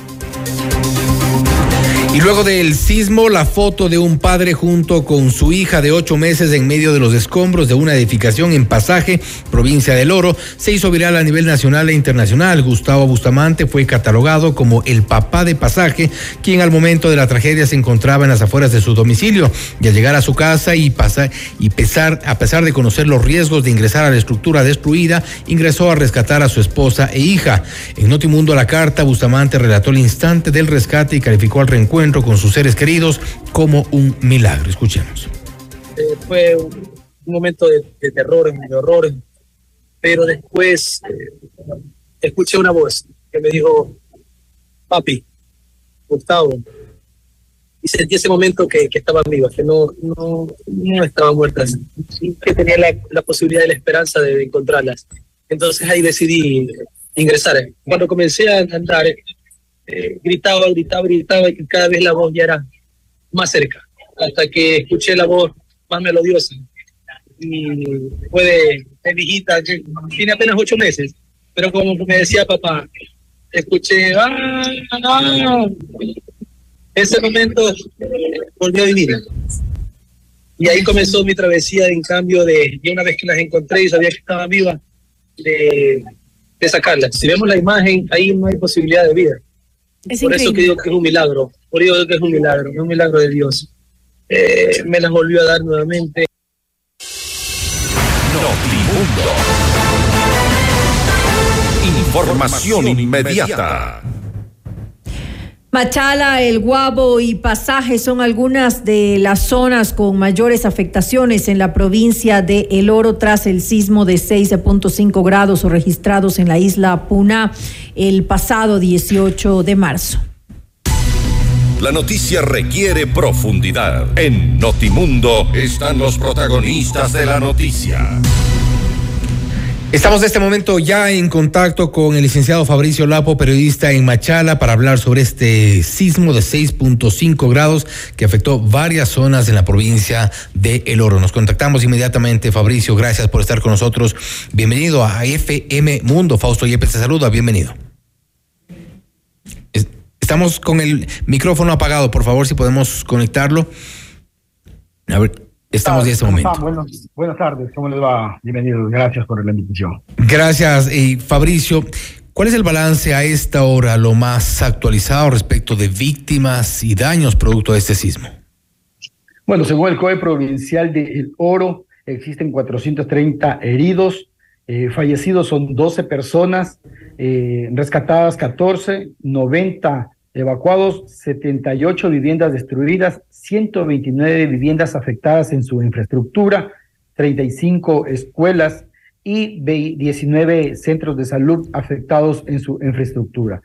Y luego del sismo, la foto de un padre junto con su hija de 8 meses en medio de los escombros de una edificación en Pasaje, provincia del Oro, se hizo viral a nivel nacional e internacional. Gustavo Bustamante fue catalogado como el papá de Pasaje, quien al momento de la tragedia se encontraba en las afueras de su domicilio. Y al llegar a su casa a pesar de conocer los riesgos de ingresar a la estructura destruida, ingresó a rescatar a su esposa e hija. En Notimundo a la Carta, Bustamante relató el instante del rescate y calificó al reencuentro con sus seres queridos como un milagro. Escuchemos. Fue un momento de terror, de horror, pero después escuché una voz que me dijo: papi, Gustavo, y sentí ese momento que estaba viva, que no estaban muertas, que tenía la posibilidad y la esperanza de encontrarlas. Entonces ahí decidí ingresar. Cuando comencé a andar, gritaba y cada vez la voz ya era más cerca, hasta que escuché la voz más melodiosa y fue de mi hijita, que tiene apenas 8 meses, pero como me decía papá, escuché ese momento volvió a vivir y ahí comenzó mi travesía en cambio de una vez que las encontré y sabía que estaban vivas, de sacarlas. Si vemos la imagen, ahí no hay posibilidad de vida. Es por increíble. Eso que digo que es un milagro, por eso que es un milagro de Dios. Me las volvió a dar nuevamente. Notimundo. Información inmediata. Machala, El Guabo y Pasaje son algunas de las zonas con mayores afectaciones en la provincia de El Oro tras el sismo de 6.5 grados registrados en la isla Puna el pasado 18 de marzo. La noticia requiere profundidad. En Notimundo están los protagonistas de la noticia. Estamos en este momento ya en contacto con el licenciado Fabricio Lapo, periodista en Machala, para hablar sobre este sismo de 6.5 grados que afectó varias zonas en la provincia de El Oro. Nos contactamos inmediatamente. Fabricio, gracias por estar con nosotros. Bienvenido a FM Mundo. Fausto Yepes te saluda, bienvenido. Estamos con el micrófono apagado, por favor, si podemos conectarlo. A ver. Estamos en este momento. Buenas tardes, ¿cómo les va? Bienvenidos, gracias por la invitación. Gracias, Fabricio. ¿Cuál es el balance a esta hora, lo más actualizado respecto de víctimas y daños producto de este sismo? Bueno, según el COE provincial de El Oro, existen 430 heridos, fallecidos son 12 personas, rescatadas 14, 90 evacuados, 78 viviendas destruidas, 129 viviendas afectadas en su infraestructura, 35 escuelas y 19 centros de salud afectados en su infraestructura.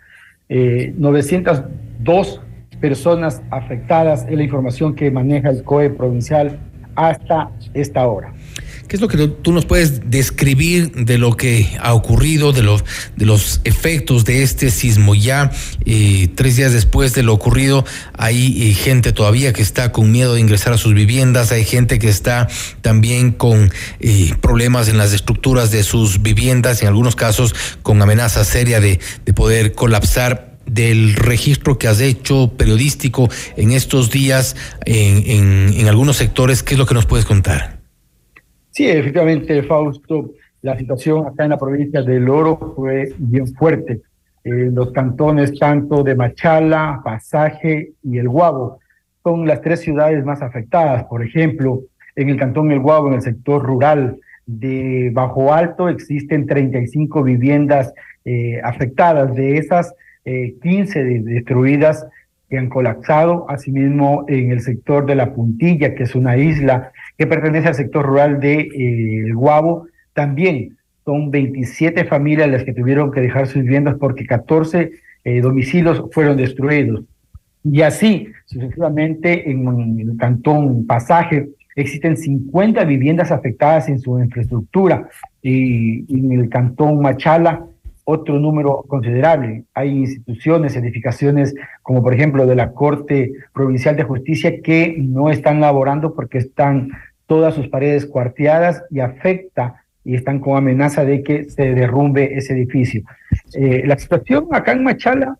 902 personas afectadas es la información que maneja el COE provincial hasta esta hora. ¿Qué es lo que tú nos puedes describir de lo que ha ocurrido, de los efectos de este sismo? Ya 3 días después de lo ocurrido, hay gente todavía que está con miedo de ingresar a sus viviendas, hay gente que está también con problemas en las estructuras de sus viviendas, en algunos casos con amenaza seria de poder colapsar. Del registro que has hecho periodístico en estos días en algunos sectores, ¿qué es lo que nos puedes contar? Sí, efectivamente, Fausto, la situación acá en la provincia de El Oro fue bien fuerte. Los cantones tanto de Machala, Pasaje y El Guabo son las 3 ciudades más afectadas. Por ejemplo, en el cantón El Guabo, en el sector rural de Bajo Alto, existen 35 viviendas afectadas. De esas, 15 destruidas que han colapsado. Asimismo, en el sector de La Puntilla, que es una isla que pertenece al sector rural de El Guabo, también son 27 familias las que tuvieron que dejar sus viviendas porque 14 domicilios fueron destruidos. Y así, sucesivamente, en el cantón Pasaje existen 50 viviendas afectadas en su infraestructura, y en el cantón Machala otro número considerable. Hay instituciones, edificaciones como por ejemplo de la Corte Provincial de Justicia que no están laborando porque están todas sus paredes cuarteadas y afecta y están con amenaza de que se derrumbe ese edificio. La situación acá en Machala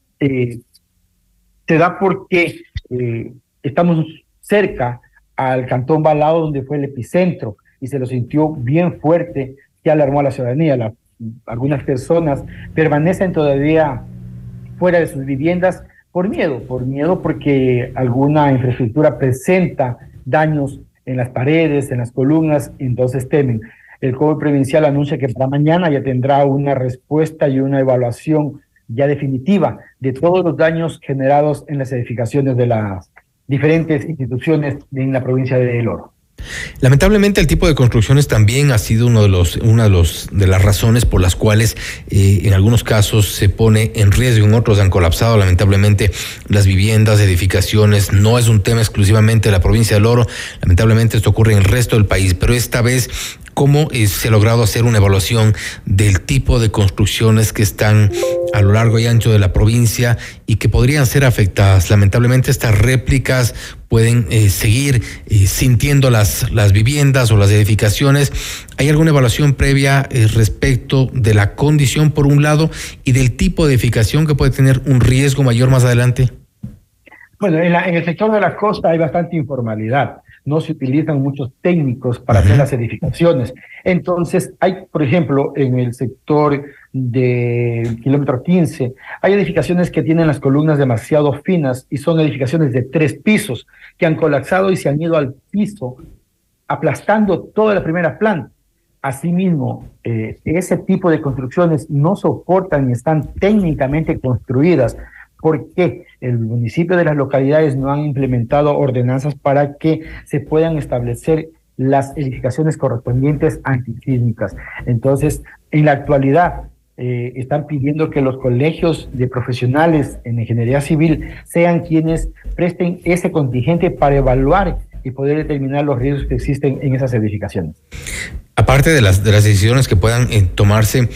se da porque estamos cerca al cantón Balao, donde fue el epicentro, y se lo sintió bien fuerte, que alarmó a la ciudadanía. Algunas personas permanecen todavía fuera de sus viviendas por miedo porque alguna infraestructura presenta daños en las paredes, en las columnas, entonces temen. El COE provincial anuncia que para mañana ya tendrá una respuesta y una evaluación ya definitiva de todos los daños generados en las edificaciones de las diferentes instituciones en la provincia de El Oro. Lamentablemente el tipo de construcciones también ha sido una de las razones por las cuales en algunos casos se pone en riesgo, en otros han colapsado lamentablemente las viviendas, edificaciones. No es un tema exclusivamente de la provincia del Oro, lamentablemente esto ocurre en el resto del país, pero esta vez ¿cómo se ha logrado hacer una evaluación del tipo de construcciones que están a lo largo y ancho de la provincia y que podrían ser afectadas? Lamentablemente estas réplicas pueden seguir sintiendo las viviendas o las edificaciones. ¿Hay alguna evaluación previa respecto de la condición por un lado y del tipo de edificación que puede tener un riesgo mayor más adelante? Bueno, en el sector de la costa hay bastante informalidad. No se utilizan muchos técnicos para hacer las edificaciones. Entonces, hay, por ejemplo, en el sector de kilómetro 15, hay edificaciones que tienen las columnas demasiado finas y son edificaciones de 3 pisos que han colapsado y se han ido al piso, aplastando toda la primera planta. Asimismo, ese tipo de construcciones no soportan ni están técnicamente construidas porque el municipio de las localidades no han implementado ordenanzas para que se puedan establecer las edificaciones correspondientes antisísmicas. Entonces, en la actualidad, están pidiendo que los colegios de profesionales en ingeniería civil sean quienes presten ese contingente para evaluar y poder determinar los riesgos que existen en esas edificaciones. Aparte de las decisiones que puedan tomarse,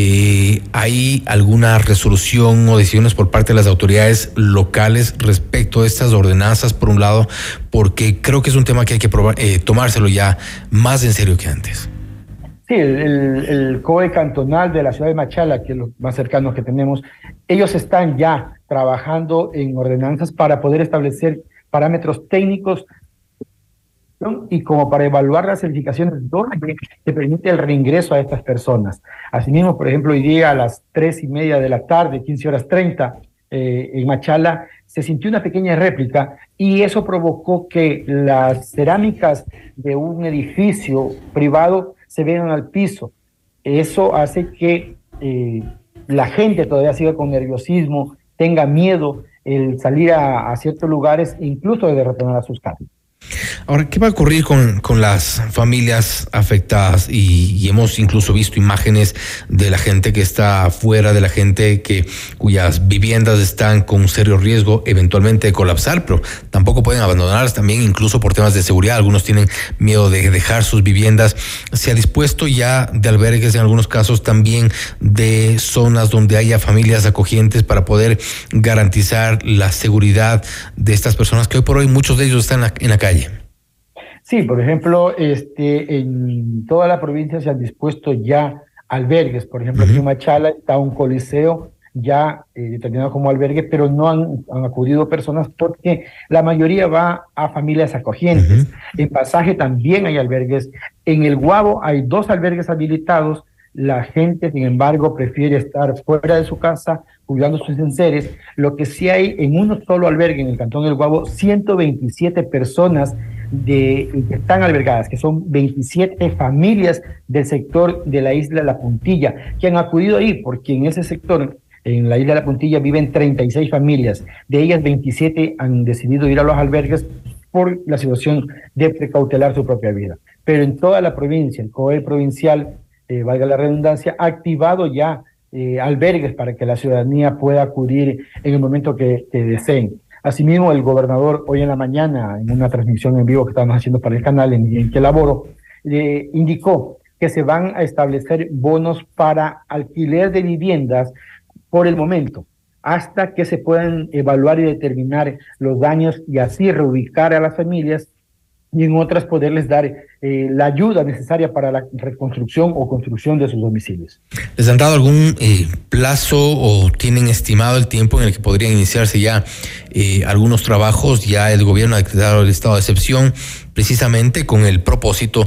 ¿hay alguna resolución o decisiones por parte de las autoridades locales respecto a estas ordenanzas, por un lado? Porque creo que es un tema que hay que tomárselo ya más en serio que antes. Sí, el COE cantonal de la ciudad de Machala, que es lo más cercano que tenemos, ellos están ya trabajando en ordenanzas para poder establecer parámetros técnicos y como para evaluar las edificaciones donde se permite el reingreso a estas personas. Asimismo, por ejemplo, hoy día a las 3:30 de la tarde, 15:30, en Machala, se sintió una pequeña réplica y eso provocó que las cerámicas de un edificio privado se vean al piso. Eso hace que la gente todavía siga con nerviosismo, tenga miedo el salir a ciertos lugares, incluso de retornar a sus casas. Ahora, ¿qué va a ocurrir con las familias afectadas? Y hemos incluso visto imágenes de la gente que está afuera, de la gente cuyas viviendas están con serio riesgo eventualmente de colapsar, pero tampoco pueden abandonarlas también, incluso por temas de seguridad. Algunos tienen miedo de dejar sus viviendas. ¿Se ha dispuesto ya de albergues, en algunos casos también de zonas donde haya familias acogientes para poder garantizar la seguridad de estas personas que hoy por hoy muchos de ellos están en la calle? Sí, por ejemplo, en toda la provincia se han dispuesto ya albergues. Por ejemplo, aquí en Machala está un coliseo ya determinado como albergue, pero no han acudido personas porque la mayoría va a familias acogientes. En Pasaje también hay albergues. En El Guabo hay 2 albergues habilitados. La gente, sin embargo, prefiere estar fuera de su casa cuidando sus enseres. Lo que sí hay en un solo albergue en el cantón El Guabo, 127 personas que están albergadas, que son 27 familias del sector de la isla La Puntilla, que han acudido ahí, porque en ese sector, en la isla La Puntilla, viven 36 familias. De ellas, 27 han decidido ir a los albergues por la situación de precautelar su propia vida. Pero en toda la provincia, el COE provincial valga la redundancia, ha activado ya albergues para que la ciudadanía pueda acudir en el momento que deseen. Asimismo, el gobernador hoy en la mañana, en una transmisión en vivo que estamos haciendo para el canal en que laboro, indicó que se van a establecer bonos para alquiler de viviendas por el momento, hasta que se puedan evaluar y determinar los daños y así reubicar a las familias y en otras poderles dar la ayuda necesaria para la reconstrucción o construcción de sus domicilios. ¿Les han dado algún plazo o tienen estimado el tiempo en el que podrían iniciarse ya algunos trabajos? Ya el gobierno ha declarado el estado de excepción precisamente con el propósito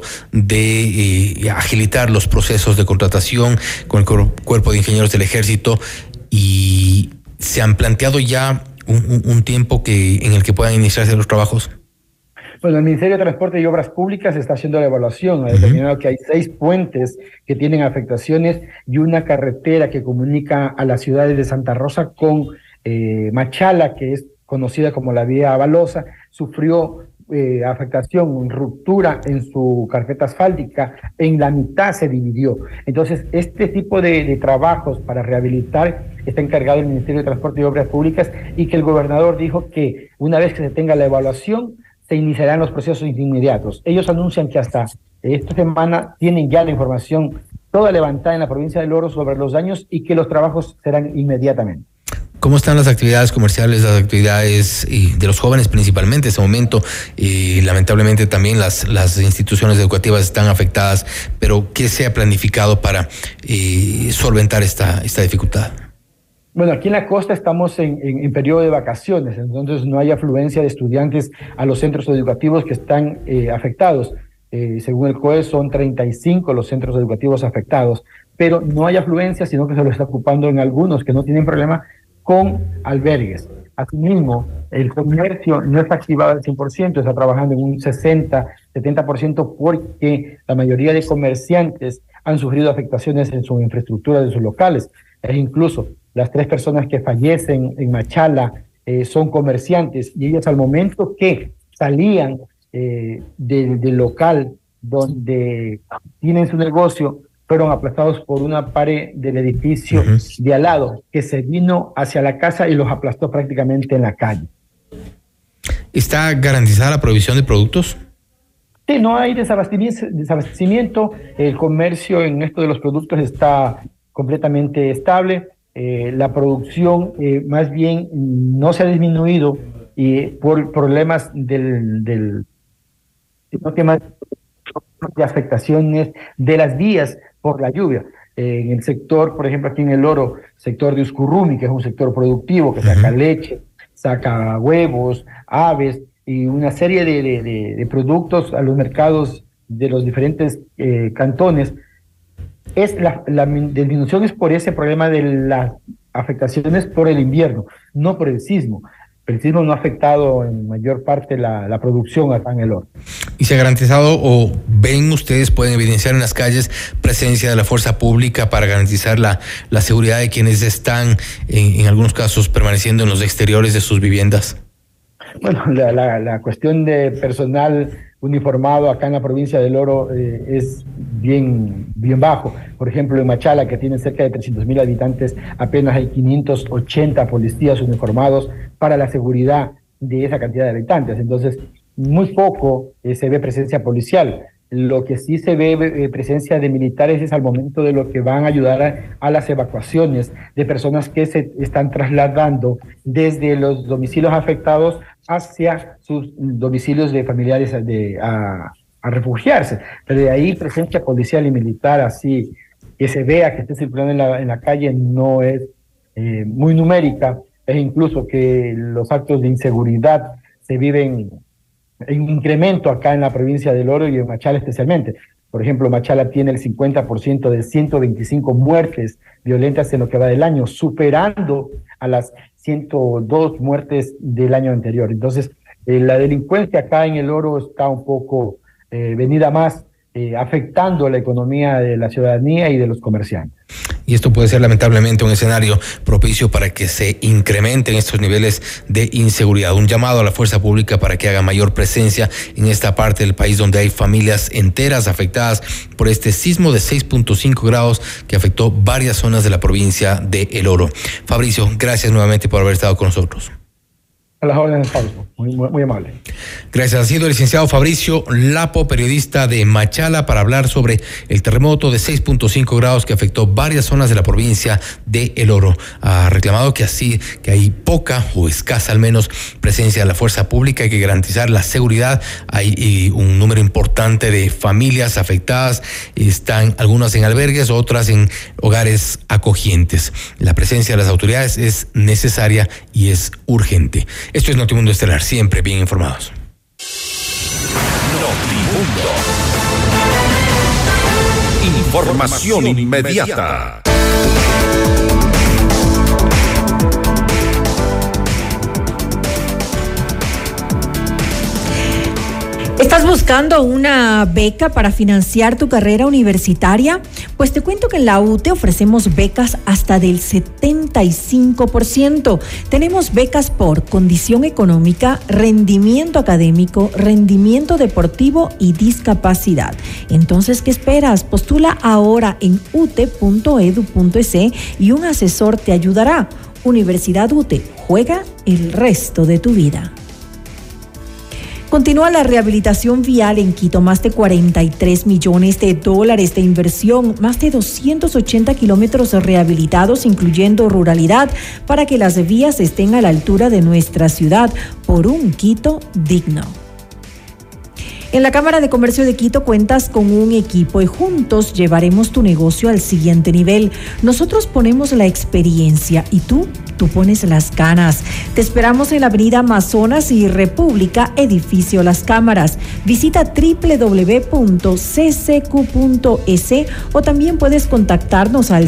de agilitar los procesos de contratación con el Cuerpo de Ingenieros del Ejército, y se han planteado ya un tiempo en el que puedan iniciarse los trabajos. Bueno, el Ministerio de Transporte y Obras Públicas está haciendo la evaluación, ha determinado que hay 6 puentes que tienen afectaciones y una carretera que comunica a las ciudades de Santa Rosa con Machala, que es conocida como la vía Balosa, sufrió afectación, ruptura en su carpeta asfáltica, en la mitad se dividió. Entonces, este tipo de trabajos para rehabilitar está encargado el Ministerio de Transporte y Obras Públicas, y que el gobernador dijo que una vez que se tenga la evaluación, se iniciarán los procesos inmediatos. Ellos anuncian que hasta esta semana tienen ya la información toda levantada en la provincia del Oro sobre los daños y que los trabajos serán inmediatamente. ¿Cómo están las actividades comerciales, las actividades de los jóvenes principalmente en este momento? Lamentablemente también las instituciones educativas están afectadas, pero ¿qué se ha planificado para solventar esta dificultad? Bueno, aquí en la costa estamos en periodo de vacaciones, entonces no hay afluencia de estudiantes a los centros educativos que están afectados. Según el COE son 35 los centros educativos afectados, pero no hay afluencia, sino que se lo está ocupando en algunos que no tienen problema con albergues. Asimismo, el comercio no está activado al 100%, está trabajando en un 60-70% porque la mayoría de comerciantes han sufrido afectaciones en su infraestructura de sus locales. E incluso las 3 personas que fallecen en Machala son comerciantes, y ellos al momento que salían del local donde tienen su negocio, fueron aplastados por una pared del edificio de al lado, que se vino hacia la casa y los aplastó prácticamente en la calle. ¿Está garantizada la provisión de productos? Sí, no hay desabastecimiento. El comercio en esto de los productos está completamente estable. La producción más bien no se ha disminuido por problemas de afectaciones de las vías por la lluvia. En el sector, por ejemplo, aquí en el Oro, sector de Uscurrumi, que es un sector productivo que saca leche, saca huevos, aves y una serie de productos a los mercados de los diferentes cantones. La disminución es por ese problema de las afectaciones por el invierno, no por el sismo. El sismo no ha afectado en mayor parte la producción acá en el Oro. ¿Y se ha garantizado o ven ustedes, pueden evidenciar en las calles presencia de la fuerza pública para garantizar la seguridad de quienes están, en algunos casos, permaneciendo en los exteriores de sus viviendas? Bueno, la cuestión de personal uniformado acá en la provincia del Oro es bien bajo. Por ejemplo, en Machala, que tiene cerca de 300,000 habitantes, apenas hay 580 policías uniformados para la seguridad de esa cantidad de habitantes. Entonces, muy poco se ve presencia policial. Lo que sí se ve presencia de militares es al momento de lo que van a ayudar a las evacuaciones de personas que se están trasladando desde los domicilios afectados hacia sus domicilios de familiares a refugiarse. Pero de ahí presencia policial y militar así que se vea que esté circulando en la calle no es muy numérica. Es incluso que los actos de inseguridad se viven en incremento acá en la provincia del Oro y en Machala especialmente. Por ejemplo, Machala tiene el 50% de 125 muertes violentas en lo que va del año, superando a las 102 muertes del año anterior. Entonces, la delincuencia acá en el Oro está un poco venida más afectando la economía de la ciudadanía y de los comerciantes. Y esto puede ser lamentablemente un escenario propicio para que se incrementen estos niveles de inseguridad. Un llamado a la fuerza pública para que haga mayor presencia en esta parte del país donde hay familias enteras afectadas por este sismo de 6.5 grados que afectó varias zonas de la provincia de El Oro. Fabricio, gracias nuevamente por haber estado con nosotros. A las órdenes, Fausto. Muy amable. Gracias. Ha sido el licenciado Fabricio Lapo, periodista de Machala, para hablar sobre el terremoto de 6.5 grados que afectó varias zonas de la provincia de El Oro. Ha reclamado que hay poca o escasa al menos presencia de la fuerza pública. Hay que garantizar la seguridad. Hay un número importante de familias afectadas. Están algunas en albergues, otras en hogares acogientes. La presencia de las autoridades es necesaria y es urgente. Esto es Notimundo Estelar, siempre bien informados. Notimundo. Información inmediata. ¿Estás buscando una beca para financiar tu carrera universitaria? Pues te cuento que en la UTE ofrecemos becas hasta del 75%. Tenemos becas por condición económica, rendimiento académico, rendimiento deportivo y discapacidad. Entonces, ¿qué esperas? Postula ahora en ute.edu.es y un asesor te ayudará. Universidad UTE, juega el resto de tu vida. Continúa la rehabilitación vial en Quito, más de $43 millones de inversión, más de 280 kilómetros rehabilitados, incluyendo ruralidad, para que las vías estén a la altura de nuestra ciudad, por un Quito digno. En la Cámara de Comercio de Quito cuentas con un equipo y juntos llevaremos tu negocio al siguiente nivel. Nosotros ponemos la experiencia y tú pones las ganas. Te esperamos en la avenida Amazonas y República, edificio Las Cámaras. Visita www.ccq.es o también puedes contactarnos al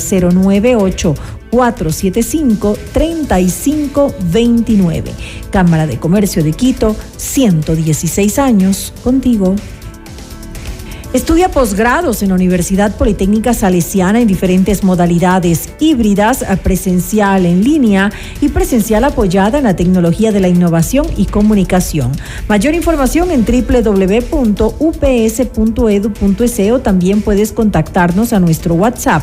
098-475-3529. Cámara de Comercio de Quito, 116 años contigo. Estudia posgrados en la Universidad Politécnica Salesiana en diferentes modalidades híbridas, presencial en línea y presencial apoyada en la tecnología de la innovación y comunicación. Mayor información en www.ups.edu.es o también puedes contactarnos a nuestro WhatsApp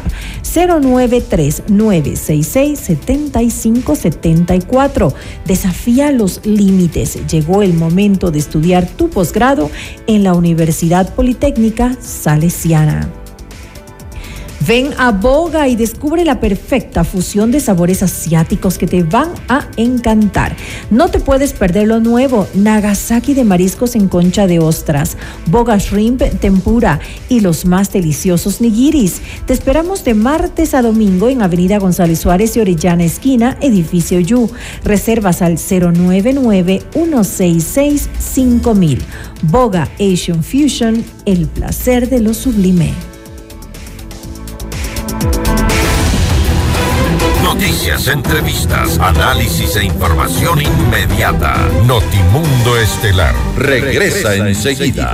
093-966-7574. Desafía los límites. Llegó el momento de estudiar tu posgrado en la Universidad Politécnica Salesiana. Ven a Boga y descubre la perfecta fusión de sabores asiáticos que te van a encantar. No te puedes perder lo nuevo: Nagasaki de mariscos en concha de ostras, Boga Shrimp Tempura y los más deliciosos nigiris. Te esperamos de martes a domingo en Avenida González Suárez y Orellana esquina, edificio Yu. Reservas al 099-166-5000. Boga Asian Fusion, el placer de lo sublime. Noticias, entrevistas, análisis e información inmediata. Notimundo Estelar regresa enseguida.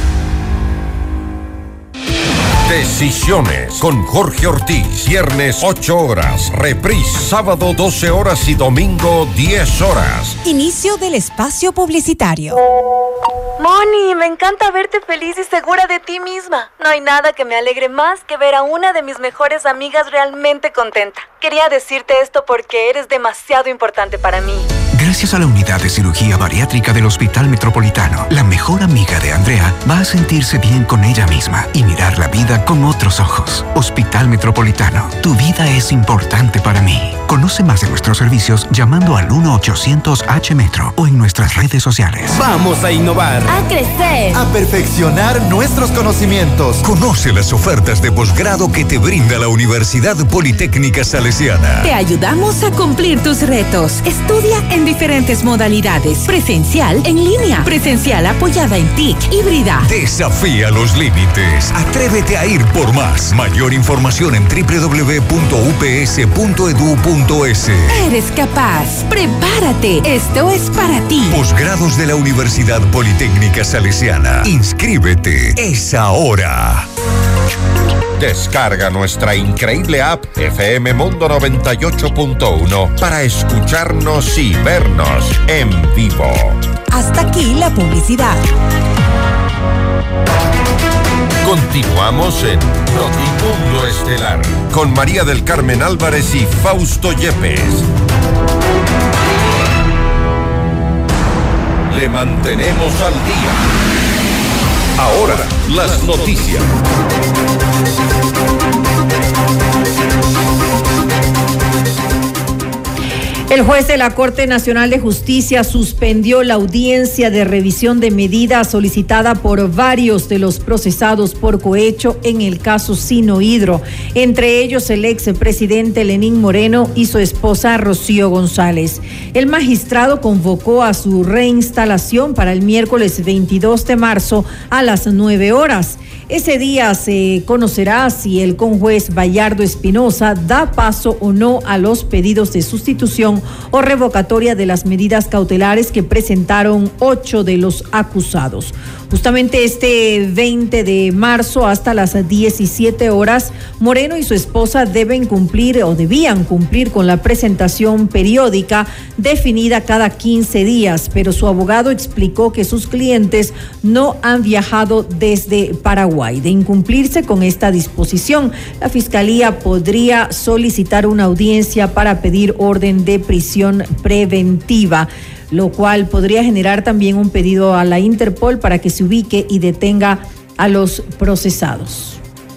Decisiones con Jorge Ortiz. Viernes 8 horas. Reprise sábado 12 horas y domingo 10 horas. Inicio del espacio publicitario. Moni, me encanta verte feliz y segura de ti misma. No hay nada que me alegre más que ver a una de mis mejores amigas realmente contenta. Quería decirte esto porque eres demasiado importante para mí. Gracias a la unidad de cirugía bariátrica del Hospital Metropolitano, la mejor amiga de Andrea va a sentirse bien con ella misma y mirar la vida con otros ojos. Hospital Metropolitano, tu vida es importante para mí. Conoce más de nuestros servicios llamando al 1-800-H-METRO o en nuestras redes sociales. Vamos a innovar, a crecer, a perfeccionar nuestros conocimientos. Conoce las ofertas de posgrado que te brinda la Universidad Politécnica Salesiana. Te ayudamos a cumplir tus retos. Estudia en diferentes modalidades, presencial, en línea, presencial apoyada en TIC, híbrida. Desafía los límites. Atrévete a ir por más. Mayor información en www.ups.edu.es. Eres capaz. Prepárate. Esto es para ti. Posgrados de la Universidad Politécnica Salesiana. Inscríbete. Es ahora. Descarga nuestra increíble app FM Mundo 98.1 para escucharnos y vernos en vivo. Hasta aquí la publicidad. Continuamos en Notimundo Estelar con María del Carmen Álvarez y Fausto Yepes. Le mantenemos al día. Ahora, las noticias. El juez de la Corte Nacional de Justicia suspendió la audiencia de revisión de medidas solicitada por varios de los procesados por cohecho en el caso Sinohidro, entre ellos el expresidente Lenín Moreno y su esposa Rocío González. El magistrado convocó a su reinstalación para el miércoles 22 de marzo a las 9 horas. Ese día se conocerá si el conjuez Bayardo Espinosa da paso o no a los pedidos de sustitución o revocatoria de las medidas cautelares que presentaron 8 de los acusados. Justamente este 20 de marzo hasta las 17 horas, Moreno y su esposa debían cumplir con la presentación periódica definida cada 15 días, pero su abogado explicó que sus clientes no han viajado desde Paraguay. De incumplirse con esta disposición, la Fiscalía podría solicitar una audiencia para pedir orden de prisión preventiva, lo cual podría generar también un pedido a la Interpol para que se ubique y detenga a los procesados.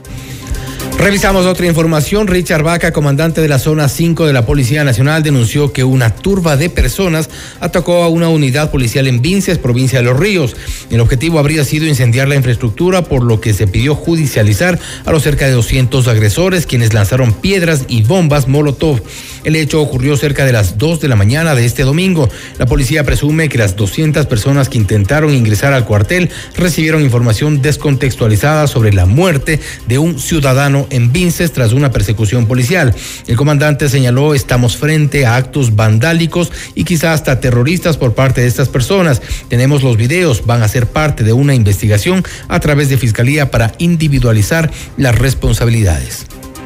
Revisamos otra información. Richard Vaca, comandante de la zona 5 de la Policía Nacional, denunció que una turba de personas atacó a una unidad policial en Vinces, provincia de Los Ríos. El objetivo habría sido incendiar la infraestructura, por lo que se pidió judicializar a los cerca de 200 agresores, quienes lanzaron piedras y bombas molotov. El hecho ocurrió cerca de las 2 de la mañana de este domingo. La policía presume que las 200 personas que intentaron ingresar al cuartel recibieron información descontextualizada sobre la muerte de un ciudadano en Vinces tras una persecución policial. El comandante señaló: estamos frente a actos vandálicos y quizá hasta terroristas por parte de estas personas. Tenemos los videos, van a ser parte de una investigación a través de Fiscalía para individualizar las responsabilidades.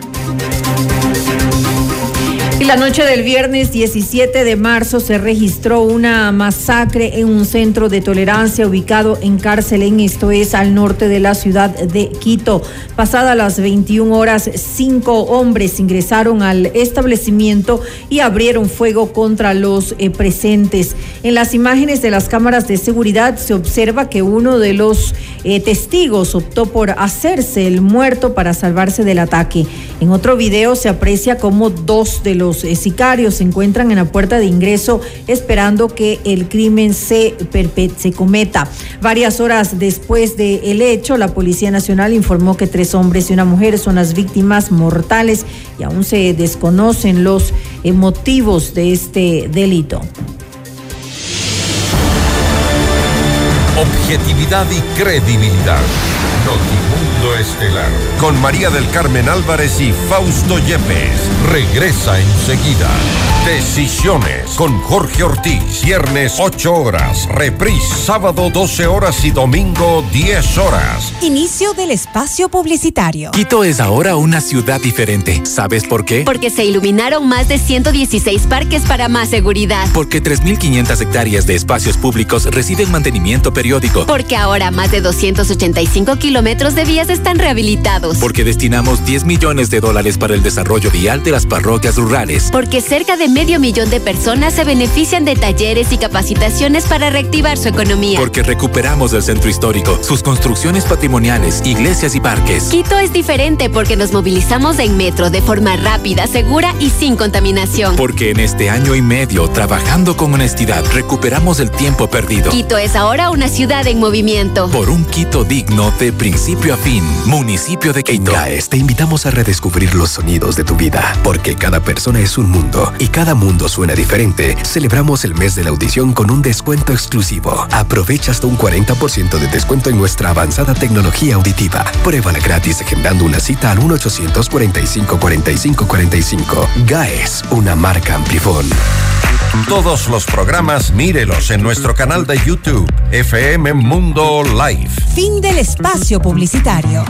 Y la noche del viernes 17 de marzo se registró una masacre en un centro de tolerancia ubicado en Carcelén, esto es al norte de la ciudad de Quito. Pasadas las 21 horas, 5 hombres ingresaron al establecimiento y abrieron fuego contra los presentes. En las imágenes de las cámaras de seguridad se observa que uno de los testigos optó por hacerse el muerto para salvarse del ataque. En otro video se aprecia cómo 2 de los sicarios se encuentran en la puerta de ingreso esperando que el crimen se cometa. Varias horas después del hecho, la Policía Nacional informó que 3 hombres y una mujer son las víctimas mortales y aún se desconocen los motivos de este delito. Objetividad y credibilidad. Notimundo Estelar con María del Carmen Álvarez y Fausto Yepes. Regresa enseguida. Decisiones con Jorge Ortiz. Viernes 8 horas. Reprise sábado 12 horas y domingo 10 horas. Inicio del espacio publicitario. Quito es ahora una ciudad diferente. ¿Sabes por qué? Porque se iluminaron más de 116 parques para más seguridad. Porque 3.500 hectáreas de espacios públicos reciben mantenimiento periódico. Porque ahora más de 285 kilómetros de vías están rehabilitados. Porque destinamos $10 millones para el desarrollo vial de las parroquias rurales. Porque cerca de 500,000 de personas se benefician de talleres y capacitaciones para reactivar su economía. Porque recuperamos el centro histórico, sus construcciones patrimoniales, iglesias y parques. Quito es diferente porque nos movilizamos en metro de forma rápida, segura y sin contaminación. Porque en este año y medio, trabajando con honestidad, recuperamos el tiempo perdido. Quito es ahora una ciudad en movimiento. Por un Quito digno de principio a fin. Municipio de Quito. En GAES te invitamos a redescubrir los sonidos de tu vida, porque cada persona es un mundo y cada mundo suena diferente. Celebramos el mes de la audición con un descuento exclusivo. Aprovecha hasta un 40% de descuento en nuestra avanzada tecnología auditiva. Pruébala gratis agendando una cita al 1-800-45-45-45. GAES, una marca Amplifon. Todos los programas mírelos en nuestro canal de YouTube, FM Mundo Live. Fin del espacio publicitario.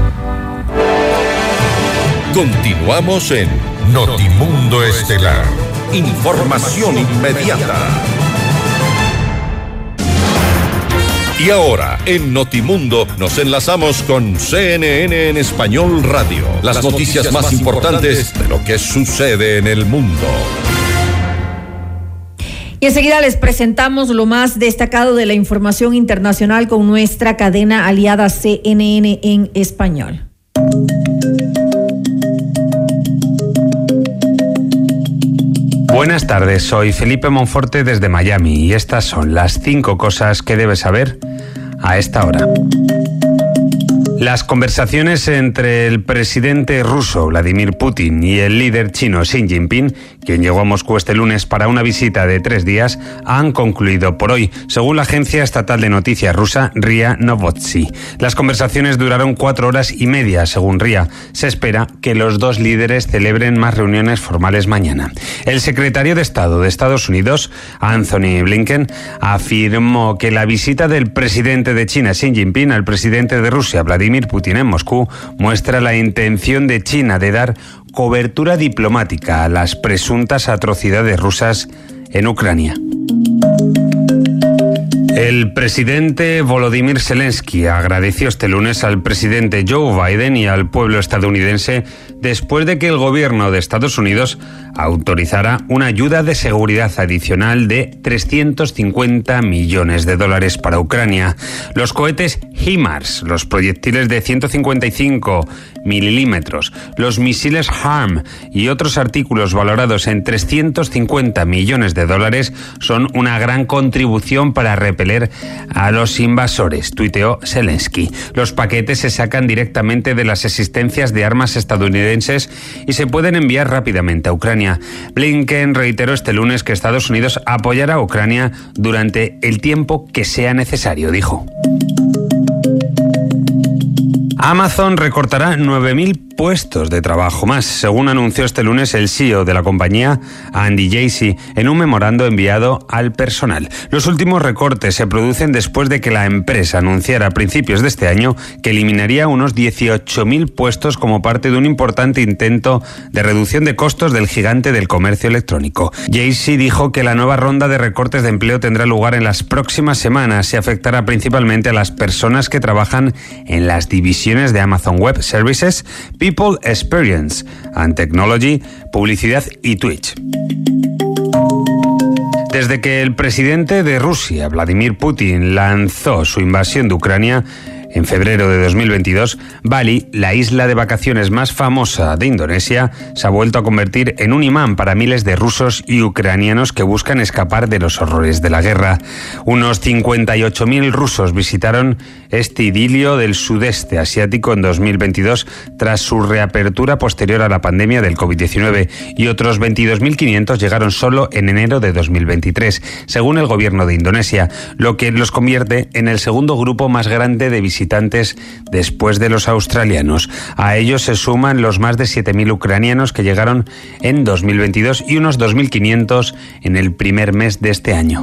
Continuamos en Notimundo Estelar. Información inmediata. Y ahora, en Notimundo, nos enlazamos con CNN en Español Radio. Las noticias más importantes de lo que sucede en el mundo. Y enseguida les presentamos lo más destacado de la información internacional con nuestra cadena aliada CNN en español. Buenas tardes, soy Felipe Monforte desde Miami y estas son las 5 cosas que debes saber a esta hora. Las conversaciones entre el presidente ruso Vladimir Putin y el líder chino Xi Jinping, quien llegó a Moscú este lunes para una visita de 3 días, han concluido por hoy, según la agencia estatal de noticias rusa RIA Novosti. Las conversaciones duraron 4 horas y media, según RIA. Se espera que los dos líderes celebren más reuniones formales mañana. El secretario de Estado de Estados Unidos, Anthony Blinken, afirmó que la visita del presidente de China Xi Jinping al presidente de Rusia Vladimir Putin en Moscú muestra la intención de China de dar cobertura diplomática a las presuntas atrocidades rusas en Ucrania. El presidente Volodymyr Zelensky agradeció este lunes al presidente Joe Biden y al pueblo estadounidense después de que el gobierno de Estados Unidos autorizara una ayuda de seguridad adicional de $350 millones para Ucrania. Los cohetes HIMARS, los proyectiles de 155 milímetros, los misiles HARM y otros artículos valorados en $350 millones son una gran contribución para repeler a los invasores, tuiteó Zelensky. Los paquetes se sacan directamente de las existencias de armas estadounidenses y se pueden enviar rápidamente a Ucrania. Blinken reiteró este lunes que Estados Unidos apoyará a Ucrania durante el tiempo que sea necesario, dijo. Amazon recortará 9.000 puestos de trabajo más, según anunció este lunes el CEO de la compañía, Andy Jassy, en un memorando enviado al personal. Los últimos recortes se producen después de que la empresa anunciara a principios de este año que eliminaría unos 18.000 puestos como parte de un importante intento de reducción de costos del gigante del comercio electrónico. Jassy dijo que la nueva ronda de recortes de empleo tendrá lugar en las próximas semanas y afectará principalmente a las personas que trabajan en las divisiones de Amazon Web Services, People Experience and Technology, Publicidad y Twitch. Desde que el presidente de Rusia, Vladimir Putin, lanzó su invasión de Ucrania en febrero de 2022, Bali, la isla de vacaciones más famosa de Indonesia, se ha vuelto a convertir en un imán para miles de rusos y ucranianos que buscan escapar de los horrores de la guerra. Unos 58.000 rusos visitaron este idilio del sudeste asiático en 2022 tras su reapertura posterior a la pandemia del COVID-19 y otros 22.500 llegaron solo en enero de 2023, según el gobierno de Indonesia, lo que los convierte en el segundo grupo más grande de visitantes después de los australianos. A ellos se suman los más de 7.000 ucranianos que llegaron en 2022 y unos 2.500 en el primer mes de este año.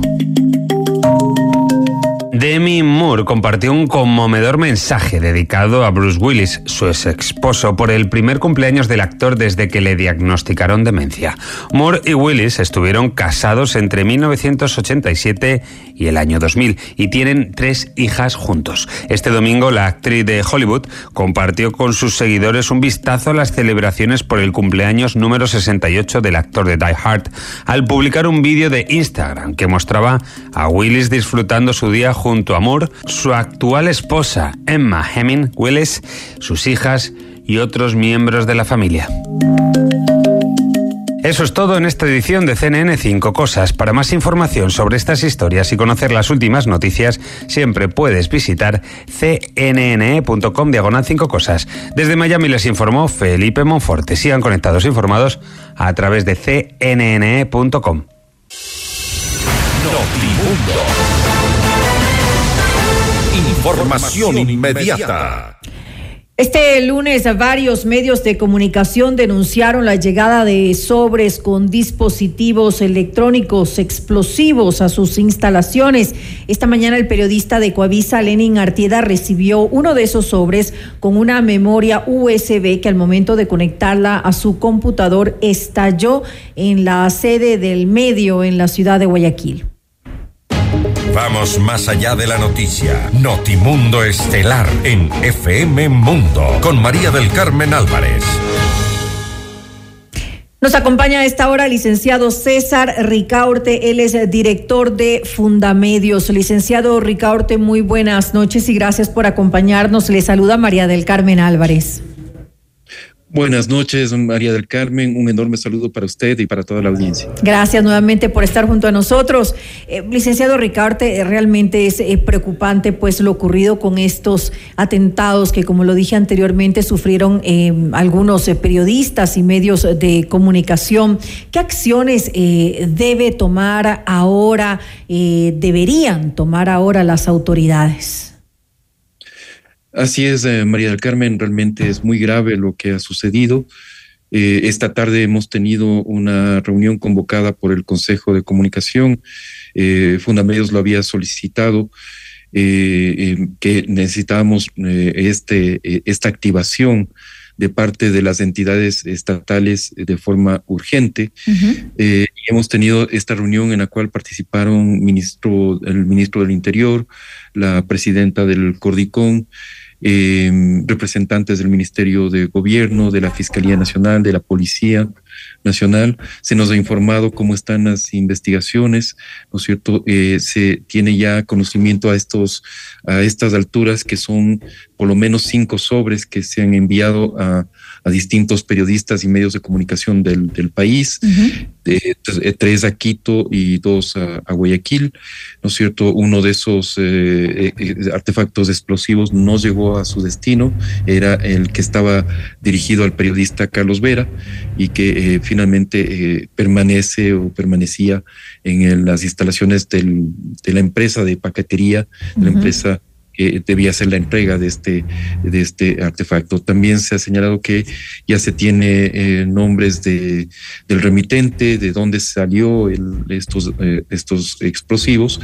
Demi Moore compartió un conmovedor mensaje dedicado a Bruce Willis, su ex esposo, por el primer cumpleaños del actor desde que le diagnosticaron demencia. Moore y Willis estuvieron casados entre 1987 y el año 2000 y tienen 3 hijas juntos. Este domingo la actriz de Hollywood compartió con sus seguidores un vistazo a las celebraciones por el cumpleaños número 68 del actor de Die Hard al publicar un vídeo de Instagram que mostraba a Willis disfrutando su día junto a Moore, su actual esposa Emma Heming Willis, sus hijas y otros miembros de la familia. Eso es todo en esta edición de CNN 5 Cosas. Para más información sobre estas historias y conocer las últimas noticias, siempre puedes visitar cnne.com/5 Cosas. Desde Miami les informó Felipe Monforte. Sigan conectados e informados a través de cnne.com. Notimundo. Información inmediata. Este lunes varios medios de comunicación denunciaron la llegada de sobres con dispositivos electrónicos explosivos a sus instalaciones. Esta mañana el periodista de Coavisa, Lenin Artieda, recibió uno de esos sobres con una memoria USB que al momento de conectarla a su computador estalló en la sede del medio en la ciudad de Guayaquil. Vamos más allá de la noticia. Notimundo Estelar en FM Mundo con María del Carmen Álvarez. Nos acompaña a esta hora el licenciado César Ricaurte. Él es director de Fundamedios. Licenciado Ricaurte, muy buenas noches y gracias por acompañarnos. Le saluda María del Carmen Álvarez. Buenas noches, María del Carmen. Un enorme saludo para usted y para toda la audiencia. Gracias nuevamente por estar junto a nosotros. Licenciado Ricaurte, realmente es preocupante pues lo ocurrido con estos atentados que, como lo dije anteriormente, sufrieron algunos periodistas y medios de comunicación. ¿Qué acciones deberían tomar ahora las autoridades? Así es, María del Carmen, realmente es muy grave lo que ha sucedido. Esta tarde hemos tenido una reunión convocada por el Consejo de Comunicación. Fundamedios lo había solicitado, que necesitábamos esta activación de parte de las entidades estatales de forma urgente. Hemos tenido esta reunión en la cual participaron el ministro del Interior, la presidenta del Cordicón, representantes del Ministerio de Gobierno, de la Fiscalía Nacional, de la Policía Nacional. Se nos ha informado cómo están las investigaciones, ¿no es cierto? Se tiene ya conocimiento a estas alturas que son por lo menos 5 sobres que se han enviado a distintos periodistas y medios de comunicación del país, 3 a Quito y 2 a Guayaquil, ¿no es cierto? Uno de esos artefactos explosivos no llegó a su destino, era el que estaba dirigido al periodista Carlos Vera y que finalmente permanecía en las instalaciones de la empresa de paquetería, de la empresa que debía hacer la entrega de este artefacto. También se ha señalado que ya se tiene nombres del remitente, de dónde salió estos explosivos,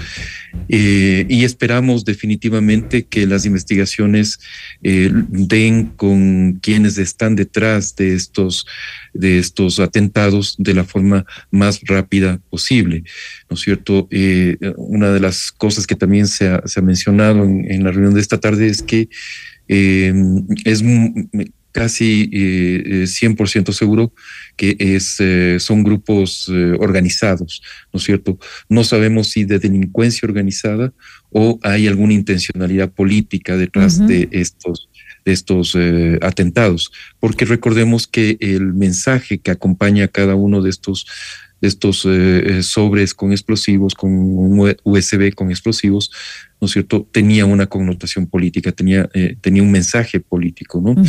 y esperamos definitivamente que las investigaciones den con quienes están detrás de estos atentados de la forma más rápida posible, ¿no es cierto? Una de las cosas que también se ha mencionado en la reunión de esta tarde es que es casi 100% seguro que son grupos organizados, ¿no es cierto? No sabemos si de delincuencia organizada o hay alguna intencionalidad política detrás de estos atentados, porque recordemos que el mensaje que acompaña a cada uno de estos sobres con explosivos, con un USB con explosivos, ¿no es cierto?, tenía una connotación política, tenía un mensaje político, ¿no?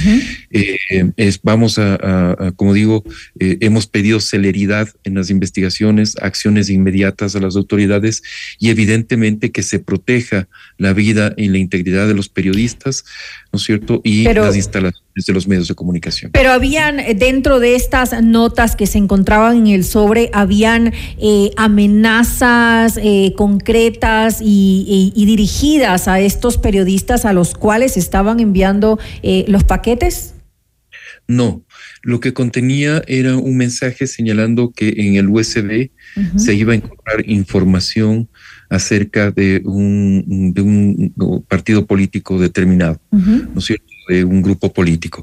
Vamos como digo, hemos pedido celeridad en las investigaciones, acciones inmediatas a las autoridades y evidentemente que se proteja la vida y la integridad de los periodistas, ¿no es cierto?, y las instalaciones de los medios de comunicación. Pero habían, dentro de estas notas que se encontraban en el sobre, habían amenazas concretas y dirigidas a estos periodistas a los cuales estaban enviando los paquetes. No, lo que contenía era un mensaje señalando que en el USB se iba a encontrar información acerca de un partido político determinado, ¿no es cierto?, de un grupo político.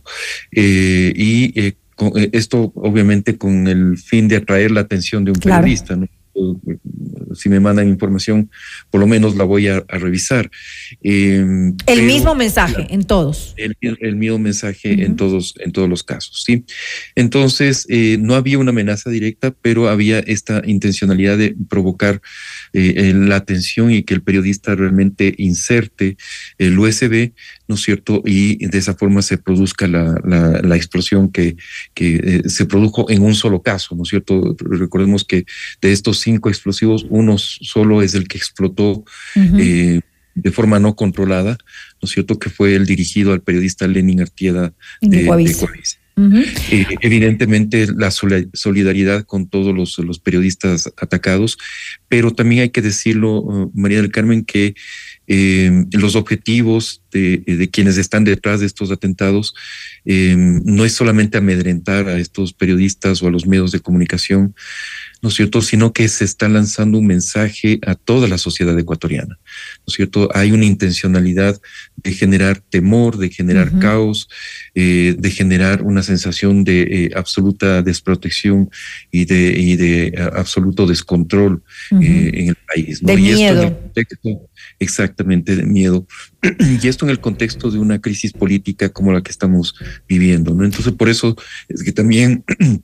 Esto obviamente con el fin de atraer la atención de un periodista, ¿no? si me mandan información, por lo menos la voy a revisar. El mismo mensaje en todos. El mismo mensaje en todos los casos, ¿sí? Entonces, no había una amenaza directa, pero había esta intencionalidad de provocar la atención y que el periodista realmente inserte el USB, ¿no es cierto? Y de esa forma se produzca la explosión que se produjo en un solo caso, ¿no es cierto? Recordemos que de estos 5 explosivos, uno solo es el que explotó de forma no controlada, ¿no es cierto? Que fue el dirigido al periodista Lenin Artieda de Coavisa. Evidentemente la solidaridad con todos los periodistas atacados, pero también hay que decirlo, María del Carmen, que los objetivos de quienes están detrás de estos atentados no es solamente amedrentar a estos periodistas o a los medios de comunicación, ¿no es cierto?, sino que se está lanzando un mensaje a toda la sociedad ecuatoriana, ¿no es cierto? Hay una intencionalidad de generar temor, de generar caos, de generar una sensación de absoluta desprotección y de absoluto descontrol en el país, ¿no? De y miedo. Esto en el contexto, exactamente, de miedo. Y esto en el contexto de una crisis política como la que estamos viviendo, ¿no? Entonces, por eso es que también...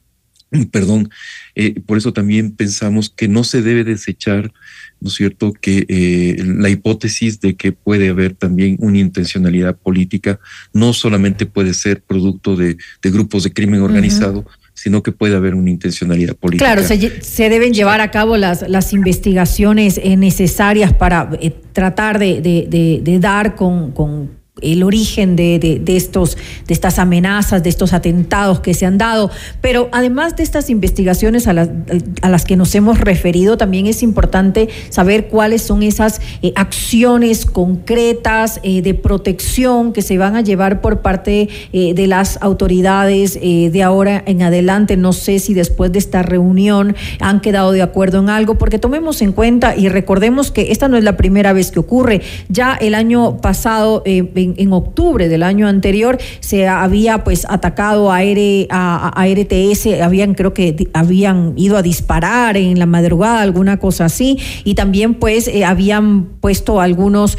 por eso también pensamos que no se debe desechar, ¿no es cierto?, que la hipótesis de que puede haber también una intencionalidad política no solamente puede ser producto de grupos de crimen organizado, sino que puede haber una intencionalidad política. Claro, se deben llevar a cabo las investigaciones necesarias para tratar de dar con el origen de estas amenazas, de estos atentados que se han dado. Pero además de estas investigaciones a las que nos hemos referido, también es importante saber cuáles son esas acciones concretas de protección que se van a llevar por parte de las autoridades de ahora en adelante. No sé si después de esta reunión han quedado de acuerdo en algo, porque tomemos en cuenta y recordemos que esta no es la primera vez que ocurre. Ya el año pasado, en octubre del año anterior, se había pues atacado a RTS, creo que habían ido a disparar en la madrugada, alguna cosa así, y también pues habían puesto algunos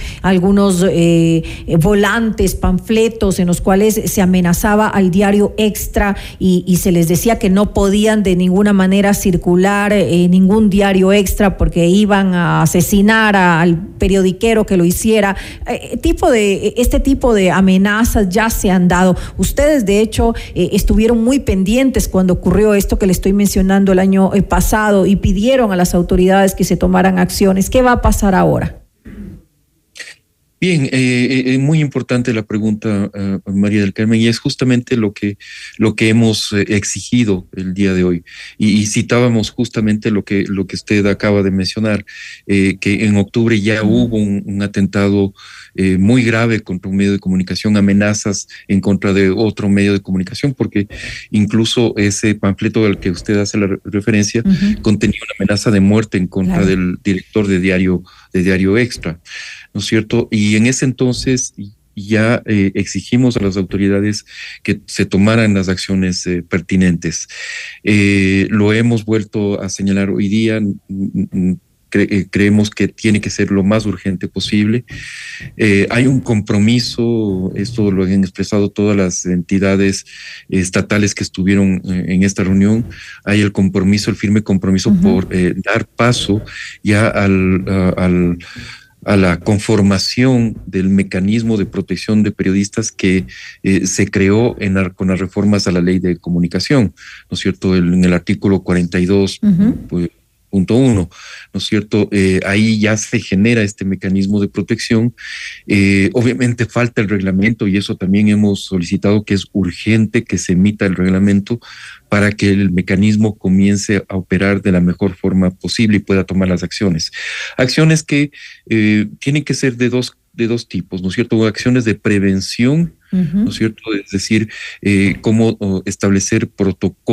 volantes, panfletos en los cuales se amenazaba al diario Extra y se les decía que no podían de ninguna manera circular ningún diario Extra porque iban a asesinar al periodiquero que lo hiciera. Este tipo de amenazas ya se han dado. Ustedes, de hecho, estuvieron muy pendientes cuando ocurrió esto que le estoy mencionando el año pasado y pidieron a las autoridades que se tomaran acciones. ¿Qué va a pasar ahora? Bien, es muy importante la pregunta, María del Carmen, y es justamente lo que hemos exigido el día de hoy. Y citábamos justamente lo que usted acaba de mencionar, que en octubre ya hubo un atentado muy grave contra un medio de comunicación, amenazas en contra de otro medio de comunicación, porque incluso ese panfleto al que usted hace la referencia contenía una amenaza de muerte en contra del director de Diario Extra, ¿no es cierto? Y en ese entonces ya exigimos a las autoridades que se tomaran las acciones pertinentes. Lo hemos vuelto a señalar hoy día. Creemos que tiene que ser lo más urgente posible. Hay un compromiso, esto lo han expresado todas las entidades estatales que estuvieron en esta reunión. Hay el firme compromiso por dar paso ya a la conformación del mecanismo de protección de periodistas que se creó con las reformas a la ley de comunicación, ¿no es cierto? En el artículo 42, punto 1, ¿no es cierto? Ahí ya se genera este mecanismo de protección. Obviamente falta el reglamento y eso también hemos solicitado, que es urgente que se emita el reglamento para que el mecanismo comience a operar de la mejor forma posible y pueda tomar las acciones. Acciones que tienen que ser de dos tipos, ¿no es cierto? Acciones de prevención, ¿no es cierto? Es decir, cómo establecer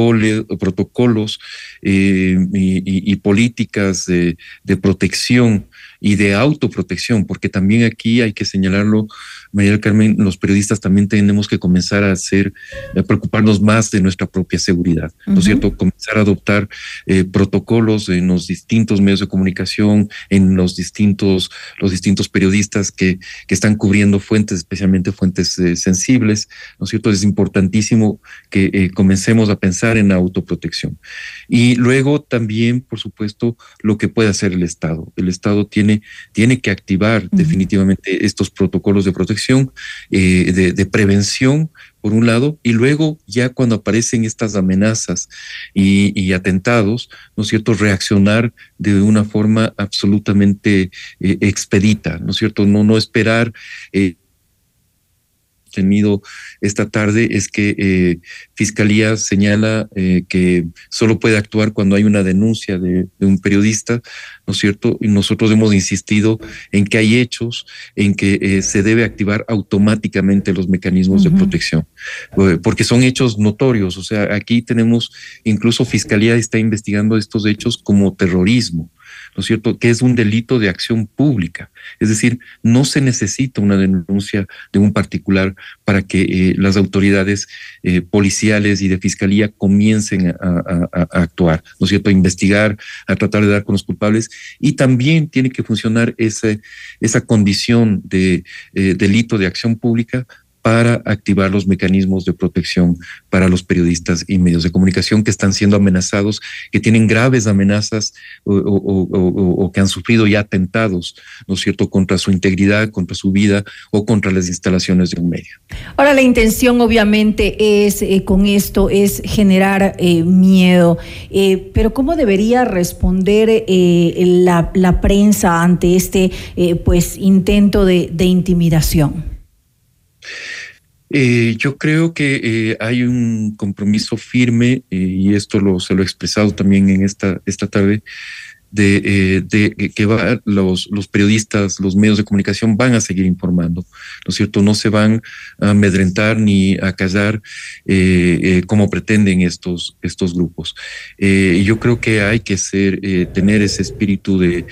protocolos y políticas de protección y de autoprotección, porque también aquí hay que señalarlo, María del Carmen, los periodistas también tenemos que comenzar a preocuparnos más de nuestra propia seguridad, ¿no es cierto? Comenzar a adoptar protocolos en los distintos medios de comunicación, en los distintos periodistas que están cubriendo fuentes, especialmente fuentes sensibles, ¿no es cierto? Es importantísimo que comencemos a pensar en autoprotección. Y luego también, por supuesto, lo que puede hacer el Estado. El Estado tiene que activar definitivamente estos protocolos de protección, de prevención, por un lado, y luego ya cuando aparecen estas amenazas y atentados, ¿no es cierto?, reaccionar de una forma absolutamente expedita, ¿no es cierto?, no esperar. Tenido esta tarde es que Fiscalía señala que solo puede actuar cuando hay una denuncia de un periodista, ¿no es cierto? Y nosotros hemos insistido en que hay hechos en que se debe activar automáticamente los mecanismos de protección, porque son hechos notorios. O sea, aquí tenemos, incluso Fiscalía está investigando estos hechos como terrorismo, ¿no es cierto?, que es un delito de acción pública. Es decir, no se necesita una denuncia de un particular para que las autoridades policiales y de fiscalía comiencen a actuar, ¿no es cierto?, a investigar, a tratar de dar con los culpables, y también tiene que funcionar esa condición de delito de acción pública para activar los mecanismos de protección para los periodistas y medios de comunicación que están siendo amenazados, que tienen graves amenazas o que han sufrido ya atentados, ¿no es cierto?, contra su integridad, contra su vida o contra las instalaciones de un medio. Ahora, la intención obviamente es con esto es generar miedo, pero ¿cómo debería responder la prensa ante este pues intento de intimidación? Yo creo que hay un compromiso firme, y esto se lo he expresado también en esta tarde, de que los periodistas, los medios de comunicación van a seguir informando, ¿no es cierto? No se van a amedrentar ni a callar como pretenden estos grupos. Yo creo que hay que tener ese espíritu de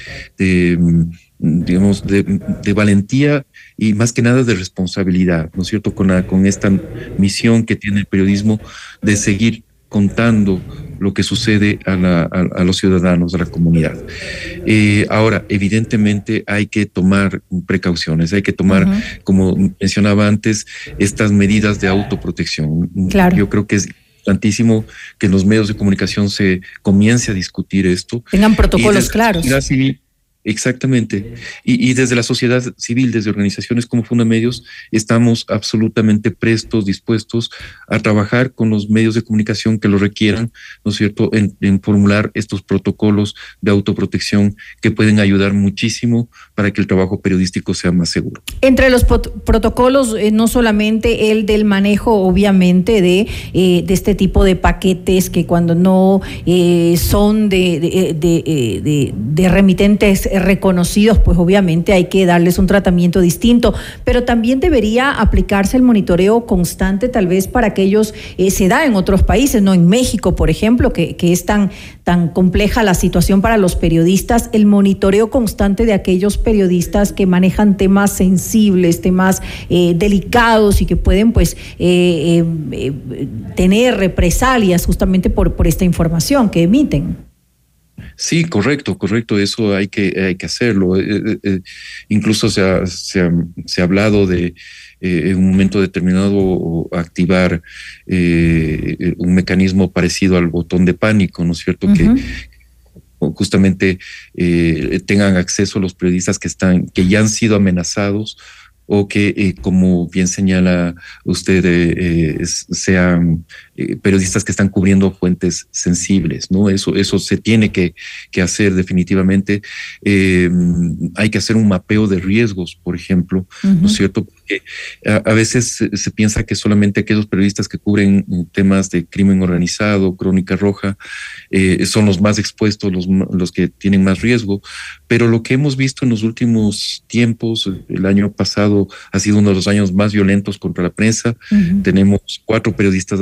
valentía y más que nada de responsabilidad, ¿no es cierto?, con esta misión que tiene el periodismo de seguir contando lo que sucede a los ciudadanos, a la comunidad. Ahora, evidentemente hay que tomar precauciones, hay que tomar, como mencionaba antes, estas medidas de autoprotección. Claro. Yo creo que es importantísimo que en los medios de comunicación se comience a discutir esto. Tengan protocolos claros. Exactamente. Y desde la sociedad civil, desde organizaciones como Fundamedios, estamos absolutamente prestos, dispuestos a trabajar con los medios de comunicación que lo requieran, ¿no es cierto?, en formular estos protocolos de autoprotección que pueden ayudar muchísimo para que el trabajo periodístico sea más seguro. Entre los protocolos, no solamente el del manejo, obviamente, de este tipo de paquetes que cuando no son de remitentes reconocidos, pues obviamente hay que darles un tratamiento distinto, pero también debería aplicarse el monitoreo constante, tal vez para aquellos, se da en otros países, no en México, por ejemplo, que es tan compleja la situación para los periodistas, el monitoreo constante de aquellos periodistas que manejan temas sensibles, temas delicados y que pueden pues tener represalias justamente por esta información que emiten. Sí, correcto, eso hay que hacerlo. Incluso se ha hablado de en un momento determinado activar un mecanismo parecido al botón de pánico, ¿no es cierto? Que justamente tengan acceso los periodistas que ya han sido amenazados o que, como bien señala usted, sean periodistas que están cubriendo fuentes sensibles, ¿no? Eso se tiene que hacer definitivamente. Hay que hacer un mapeo de riesgos, por ejemplo, ¿no es cierto? Porque a veces se piensa que solamente aquellos periodistas que cubren temas de crimen organizado, crónica roja, son los más expuestos, los que tienen más riesgo, pero lo que hemos visto en los últimos tiempos, el año pasado ha sido uno de los años más violentos contra la prensa. Tenemos 4 periodistas asesinados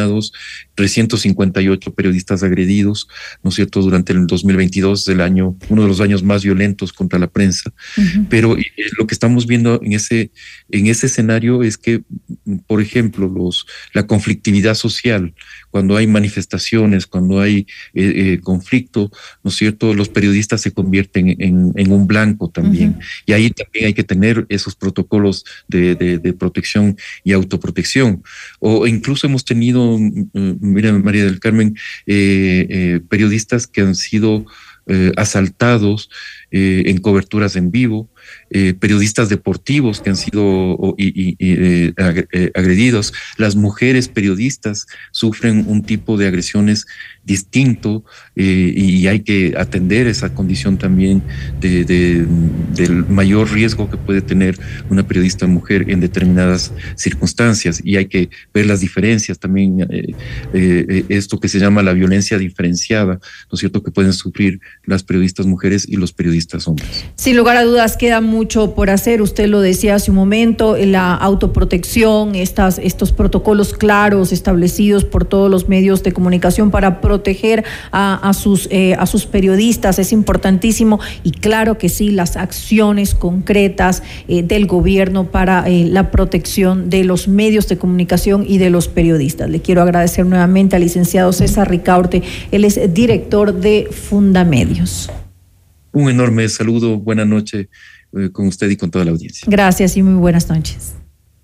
asesinados, 358 periodistas agredidos, ¿no es cierto?, durante el 2022, uno de los años más violentos contra la prensa. Pero lo que estamos viendo en ese escenario es que, por ejemplo, la conflictividad social, cuando hay manifestaciones, cuando hay conflicto, ¿no es cierto?, los periodistas se convierten en un blanco también. Y ahí también hay que tener esos protocolos de protección y autoprotección. O incluso hemos tenido, mira, María del Carmen, periodistas que han sido asaltados en coberturas en vivo, periodistas deportivos que han sido agredidos. Las mujeres periodistas sufren un tipo de agresiones distinto y hay que atender esa condición también del mayor riesgo que puede tener una periodista mujer en determinadas circunstancias, y hay que ver las diferencias también, esto que se llama la violencia diferenciada, ¿no es cierto?, que pueden sufrir las periodistas mujeres y los periodistas hombres. Sin lugar a dudas queda mucho por hacer, usted lo decía hace un momento, la autoprotección, estos protocolos claros establecidos por todos los medios de comunicación para proteger a sus periodistas es importantísimo, y claro que sí, las acciones concretas del gobierno para la protección de los medios de comunicación y de los periodistas. Le quiero agradecer nuevamente al licenciado César Ricaurte, él es director de Fundamedios. Un enorme saludo, buena noche con usted y con toda la audiencia. Gracias y muy buenas noches.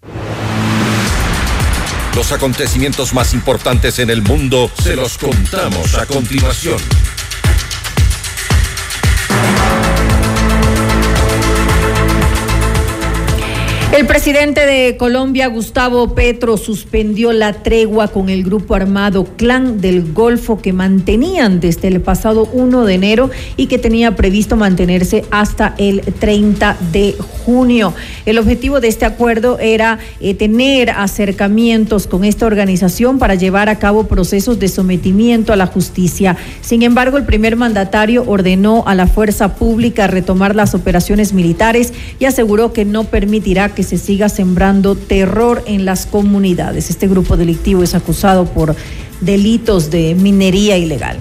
Los acontecimientos más importantes en el mundo se los contamos a continuación. El presidente de Colombia, Gustavo Petro, suspendió la tregua con el grupo armado Clan del Golfo que mantenían desde el pasado 1 de enero y que tenía previsto mantenerse hasta el 30 de junio. El objetivo de este acuerdo era tener acercamientos con esta organización para llevar a cabo procesos de sometimiento a la justicia. Sin embargo, el primer mandatario ordenó a la fuerza pública retomar las operaciones militares y aseguró que no permitirá que se siga sembrando terror en las comunidades. Este grupo delictivo es acusado por delitos de minería ilegal.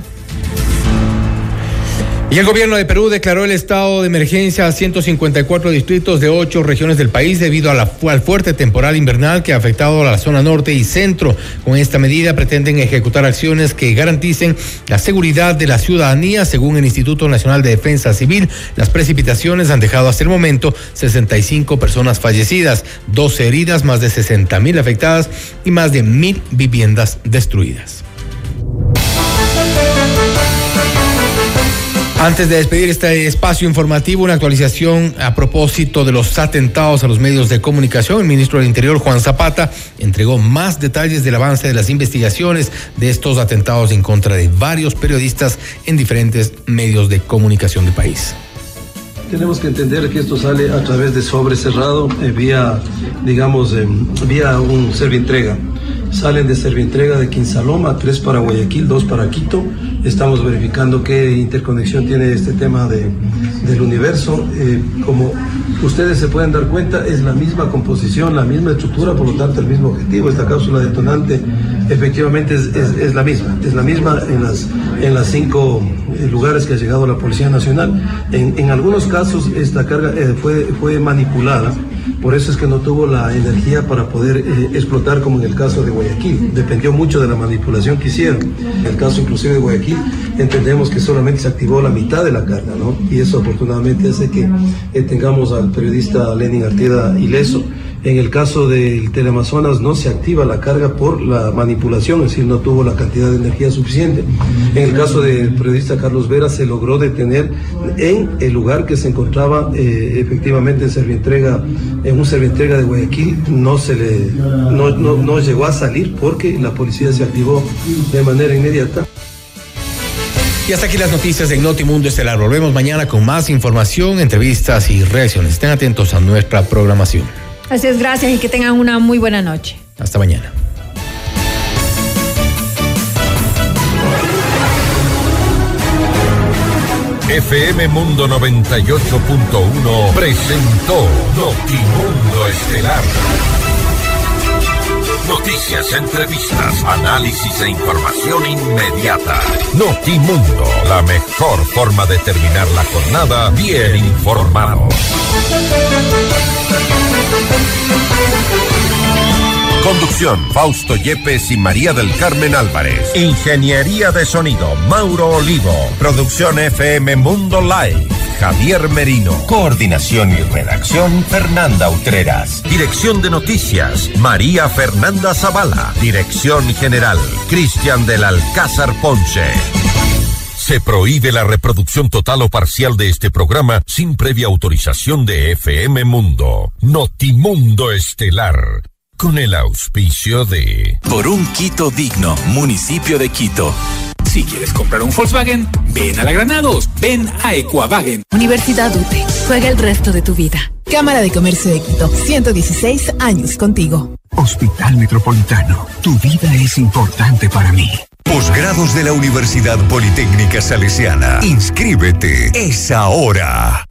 Y el gobierno de Perú declaró el estado de emergencia a 154 distritos de 8 regiones del país debido al fuerte temporal invernal que ha afectado a la zona norte y centro. Con esta medida pretenden ejecutar acciones que garanticen la seguridad de la ciudadanía. Según el Instituto Nacional de Defensa Civil, las precipitaciones han dejado hasta el momento 65 personas fallecidas, 12 heridas, más de 60,000 afectadas y más de 1,000 viviendas destruidas. Antes de despedir este espacio informativo, una actualización a propósito de los atentados a los medios de comunicación. El ministro del Interior, Juan Zapata, entregó más detalles del avance de las investigaciones de estos atentados en contra de varios periodistas en diferentes medios de comunicación del país. Tenemos que entender que esto sale a través de sobre cerrado, vía un Servientrega. Salen de Servientrega de Quinsaloma, 3 para Guayaquil, 2 para Quito. Estamos verificando qué interconexión tiene este tema del universo. Como ustedes se pueden dar cuenta, es la misma composición, la misma estructura, por lo tanto el mismo objetivo. Esta cápsula detonante efectivamente es la misma en las 5 lugares que ha llegado la Policía Nacional. En algunos casos esta carga fue manipulada, por eso es que no tuvo la energía para poder explotar, como en el caso de Guayaquil. Dependió mucho de la manipulación que hicieron. En el caso inclusive de Guayaquil, entendemos que solamente se activó la mitad de la carga, ¿no? Y eso afortunadamente hace que tengamos al periodista Lenin Artieda ileso. En el caso del Teleamazonas no se activa la carga por la manipulación, es decir, no tuvo la cantidad de energía suficiente. En el caso del periodista Carlos Vera se logró detener en el lugar que se encontraba efectivamente en un Servientrega de Guayaquil. No llegó a salir porque la policía se activó de manera inmediata. Y hasta aquí las noticias en Notimundo Estelar. Volvemos mañana con más información, entrevistas y reacciones. Estén atentos a nuestra programación. Así es, gracias y que tengan una muy buena noche. Hasta mañana. FM Mundo 98.1 presentó Notimundo Estelar. Noticias, entrevistas, análisis e información inmediata. Notimundo, la mejor forma de terminar la jornada bien informados. Conducción, Fausto Yepes y María del Carmen Álvarez. Ingeniería de sonido, Mauro Olivo. Producción FM Mundo Live, Javier Merino. Coordinación y redacción, Fernanda Utreras. Dirección de noticias, María Fernanda Zavala. Dirección general, Cristian del Alcázar Ponce. Se prohíbe la reproducción total o parcial de este programa sin previa autorización de FM Mundo. Notimundo Estelar. Con el auspicio de... Por un Quito digno, municipio de Quito. Si quieres comprar un Volkswagen, ven a la Granados, ven a Ecuavagen. Universidad UTE, juega el resto de tu vida. Cámara de Comercio de Quito, 116 años contigo. Hospital Metropolitano, tu vida es importante para mí. Posgrados de la Universidad Politécnica Salesiana. Inscríbete. Es ahora.